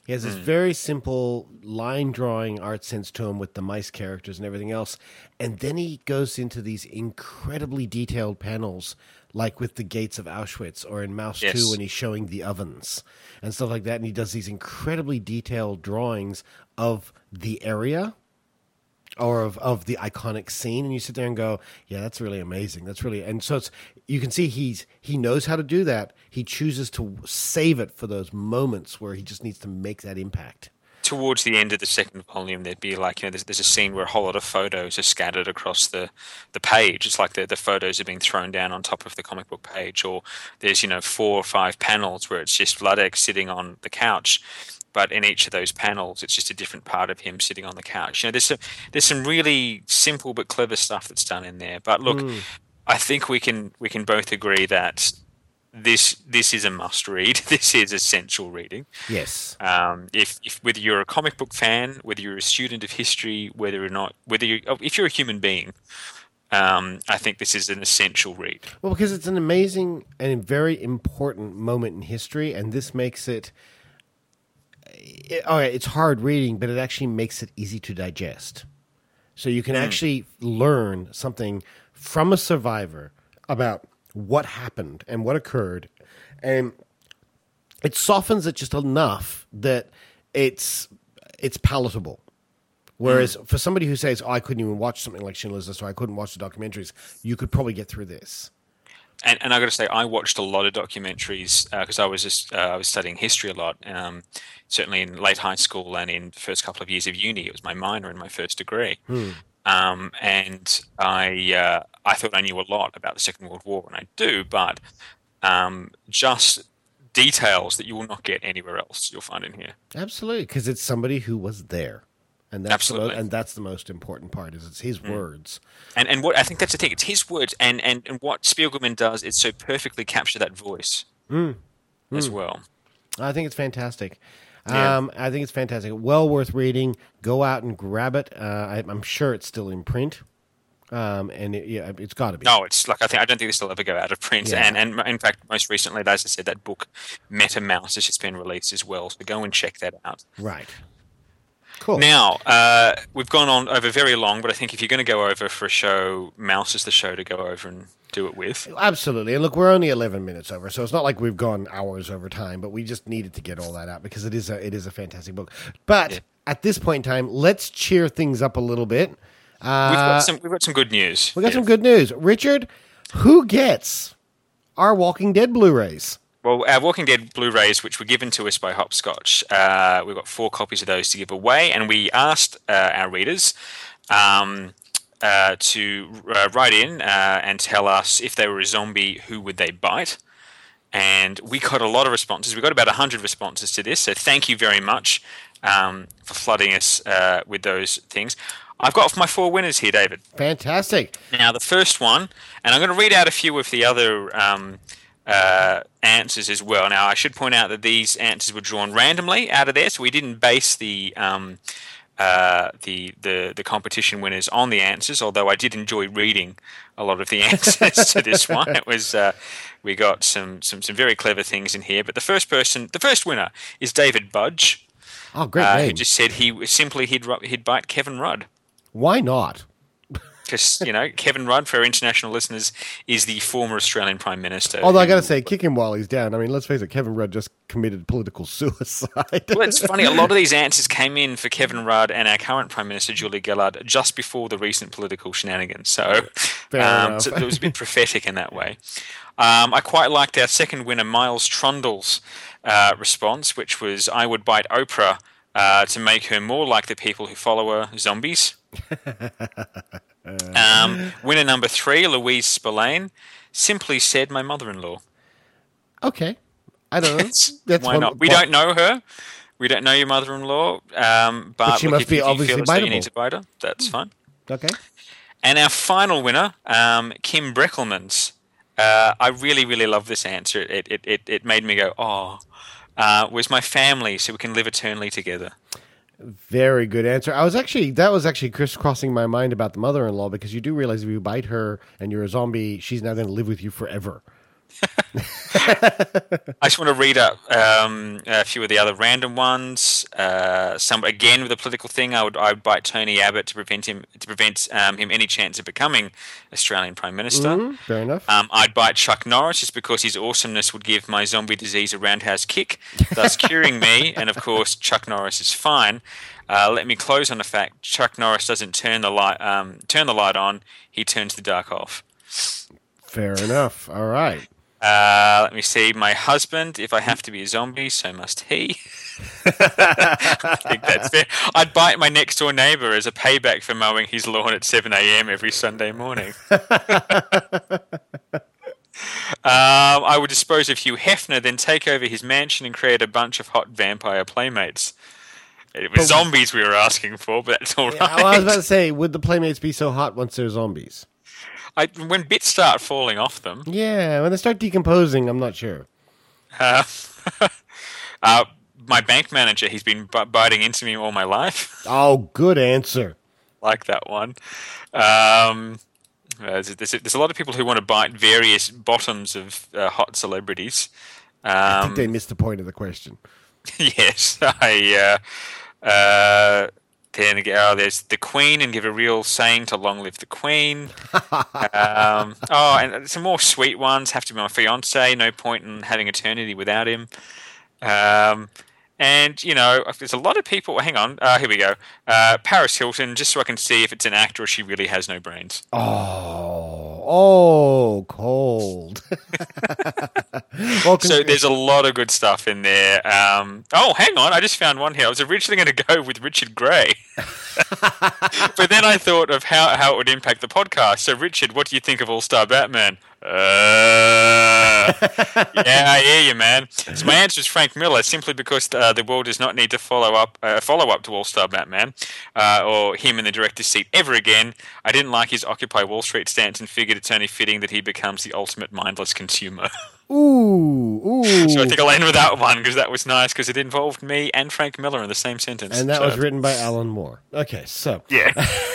He has this very simple line drawing art sense to him with the mice characters and everything else. And then he goes into these incredibly detailed panels, like with the gates of Auschwitz or in Mouse 2 when he's showing the ovens and stuff like that. And he does these incredibly detailed drawings of the area or of the iconic scene. And you sit there and go, yeah, that's really amazing. That's really, and so you can see he knows how to do that. He chooses to save it for those moments where he just needs to make that impact. Towards the end of the second volume, there'd be like, there's a scene where a whole lot of photos are scattered across the page. It's like the photos are being thrown down on top of the comic book page, or there's 4 or 5 panels where it's just Vladek sitting on the couch. But in each of those panels, it's just a different part of him sitting on the couch. There's some really simple but clever stuff that's done in there. But look, I think we can both agree that this is a must read. This is essential reading. Yes. If whether you're a comic book fan, whether you're a student of history, if you're a human being, I think this is an essential read. Well, because it's an amazing and very important moment in history, and this makes it. It's hard reading, but it actually makes it easy to digest. So you can actually learn something from a survivor about what happened and what occurred. And it softens it just enough that it's palatable. Whereas for somebody who says, I couldn't even watch something like Schindler's List, or I couldn't watch the documentaries, you could probably get through this. And I got to say, I watched a lot of documentaries because I was studying history a lot. Certainly in late high school and in the first couple of years of uni, it was my minor in my first degree. And I thought I knew a lot about the Second World War, and I do, but just details that you will not get anywhere else you'll find in here. Absolutely, because it's somebody who was there. And that's Absolutely. That's the most important part, is it's his words. And what I think that's the thing, it's his words, and what Spiegelman does is so perfectly capture that voice as well. I think it's fantastic. Yeah. I think it's fantastic. Well worth reading. Go out and grab it. I'm sure it's still in print. And it's got to be. No, it's like I don't think this will ever go out of print. Yeah. And in fact, most recently, as I said, that book Meta Mouse has just been released as well. So go and check that out. Right. Cool. Now, we've gone on over very long, but I think if you're going to go over for a show, Mouse is the show to go over and do it with. Absolutely. And look, we're only 11 minutes over, so it's not like we've gone hours over time, but we just needed to get all that out because it is a fantastic book. But at this point in time, let's cheer things up a little bit. We've got some good news. We've got some good news. Richard, who gets our Walking Dead Blu-rays? Well, our Walking Dead Blu-rays, which were given to us by Hopscotch, we've got 4 copies of those to give away, and we asked our readers to write in and tell us if they were a zombie, who would they bite? And we got a lot of responses. We got about 100 responses to this, so thank you very much for flooding us with those things. I've got my 4 winners here, David. Fantastic. Now, the first one, and I'm going to read out a few of the other answers as well. Now, I should point out that these answers were drawn randomly out of there, so we didn't base the competition winners on the answers. Although I did enjoy reading a lot of the answers to this one. It was we got some very clever things in here. But the first winner is David Budge. Oh, great name! Who just said he'd bite Kevin Rudd. Why not? Because, Kevin Rudd, for our international listeners, is the former Australian Prime Minister. Although I got to say, kick him while he's down. I mean, let's face it, Kevin Rudd just committed political suicide. Well, it's funny. A lot of these answers came in for Kevin Rudd and our current Prime Minister, Julia Gillard, just before the recent political shenanigans. So, so it was a bit prophetic in that way. I quite liked our second winner, Miles Trundle's response, which was, I would bite Oprah to make her more like the people who follow her, zombies. Winner number 3, Louise Spillane, simply said, my mother-in-law. Okay. I don't know. Why not? We don't know her. We don't know your mother-in-law. But she must be obviously biteable. You biteable. need to bite her. That's fine. Okay. And our final winner, Kim Breckelmans. I really, really love this answer. It made me go, was my family so we can live eternally together. Very good answer. That was actually crisscrossing my mind about the mother-in-law, because you do realize if you bite her and you're a zombie, she's now going to live with you forever. I just want to read up a few of the other random ones. Some again with a political thing. I would bite Tony Abbott to prevent him any chance of becoming Australian Prime Minister. Fair enough. I'd bite Chuck Norris just because his awesomeness would give my zombie disease a roundhouse kick, thus curing me. And of course, Chuck Norris is fine. Let me close on the fact Chuck Norris doesn't turn the light on; he turns the dark off. Fair enough. All right. Let me see. My husband, if I have to be a zombie, so must he. I think that's fair. I'd bite my next door neighbour as a payback for mowing his lawn at 7 a.m. every Sunday morning. I would dispose of Hugh Hefner, then take over his mansion and create a bunch of hot vampire playmates. It was zombies we were asking for, but that's all right. Well, I was about to say, would the playmates be so hot once they're zombies? When bits start falling off them. Yeah, when they start decomposing, I'm not sure. My bank manager, he's been biting into me all my life. Oh, good answer. Like that one. There's a lot of people who want to bite various bottoms of hot celebrities. I think they missed the point of the question. Yes, then there's the Queen, and give a real saying to long live the Queen. And some more sweet ones. Have to be my fiance. No point in having eternity without him. And, there's a lot of people... Hang on. Here we go. Paris Hilton, just so I can see if it's an actor or she really has no brains. Oh, cold. So there's a lot of good stuff in there. Hang on. I just found one here. I was originally going to go with Richard Gray. But then I thought of how it would impact the podcast. So, Richard, what do you think of All-Star Batman? Yeah, I hear you, man. So my answer is Frank Miller, simply because the world does not need to follow up to All-Star Batman or him in the director's seat ever again. I didn't like his Occupy Wall Street stance and figured it's only fitting that he becomes the ultimate mindless consumer. Ooh. So I think I'll end with that one because that was nice because it involved me and Frank Miller in the same sentence. And that was written by Alan Moore. Okay, so. Yeah.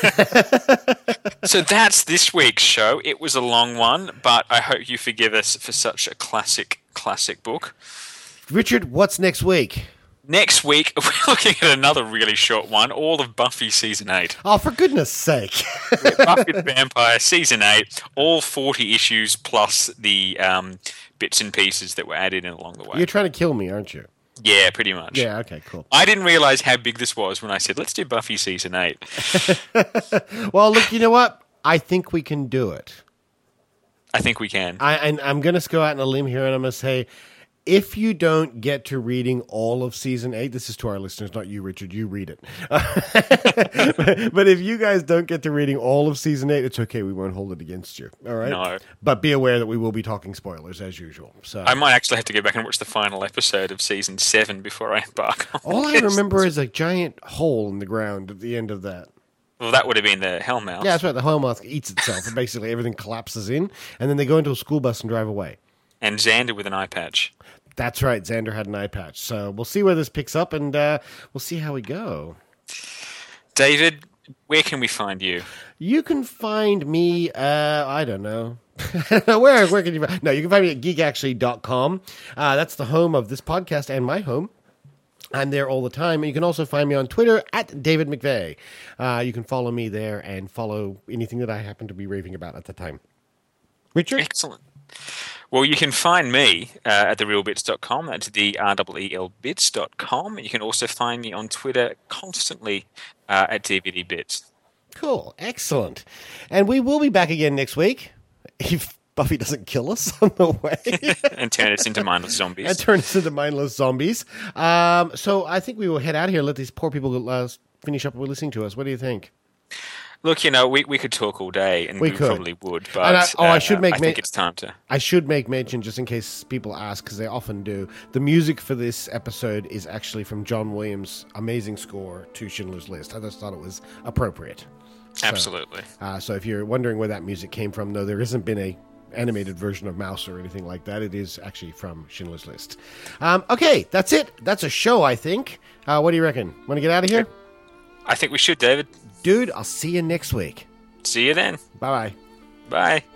So that's this week's show. It was a long one, but I hope you forgive us for such a classic book. Richard, what's next week? Next week, we're looking at another really short one, all of Buffy Season 8. Oh, for goodness sake. Buffy the Vampire Season 8, all 40 issues plus the bits and pieces that were added in along the way. You're trying to kill me, aren't you? Yeah, pretty much. Yeah, okay, cool. I didn't realize how big this was when I said, let's do Buffy Season 8. Well, look, you know what? I think we can do it. I think we can. I'm going to go out on a limb here, and I'm going to say, if you don't get to reading all of Season 8, this is to our listeners, not you, Richard, you read it. But if you guys don't get to reading all of Season 8, it's okay, we won't hold it against you, all right? No. But be aware that we will be talking spoilers, as usual. So I might actually have to go back and watch the final episode of Season 7 before I embark on all I remember is a giant hole in the ground at the end of that. Well, that would have been the Hellmouth. Yeah, that's right, the Hellmouth eats itself, and basically everything collapses in, and then they go into a school bus and drive away. And Xander with an eye patch. That's right. Xander had an eye patch. So we'll see where this picks up, and we'll see how we go. David, where can we find you? You can find me, I don't know. where can you find? No, you can find me at geekactually.com. That's the home of this podcast and my home. I'm there all the time. And you can also find me on Twitter at David McVeigh. You can follow me there and follow anything that I happen to be raving about at the time. Richard? Excellent. Well, you can find me at therealbits.com. That's thereelbits.com. You can also find me on Twitter constantly at DVDBits. Cool. Excellent. And we will be back again next week if Buffy doesn't kill us on the way. And turn us into mindless zombies. So I think we will head out of here and let these poor people finish up with listening to us. What do you think? Look, we could talk all day, and we probably would, but I think it's time to... I should make mention, just in case people ask, because they often do, the music for this episode is actually from John Williams' amazing score to Schindler's List. I just thought it was appropriate. Absolutely. So if you're wondering where that music came from, no, there hasn't been a animated version of Mouse or anything like that. It is actually from Schindler's List. Okay, that's it. That's a show, I think. What do you reckon? Want to get out of here? I think we should, David. Dude, I'll see you next week. See you then. Bye-bye. Bye.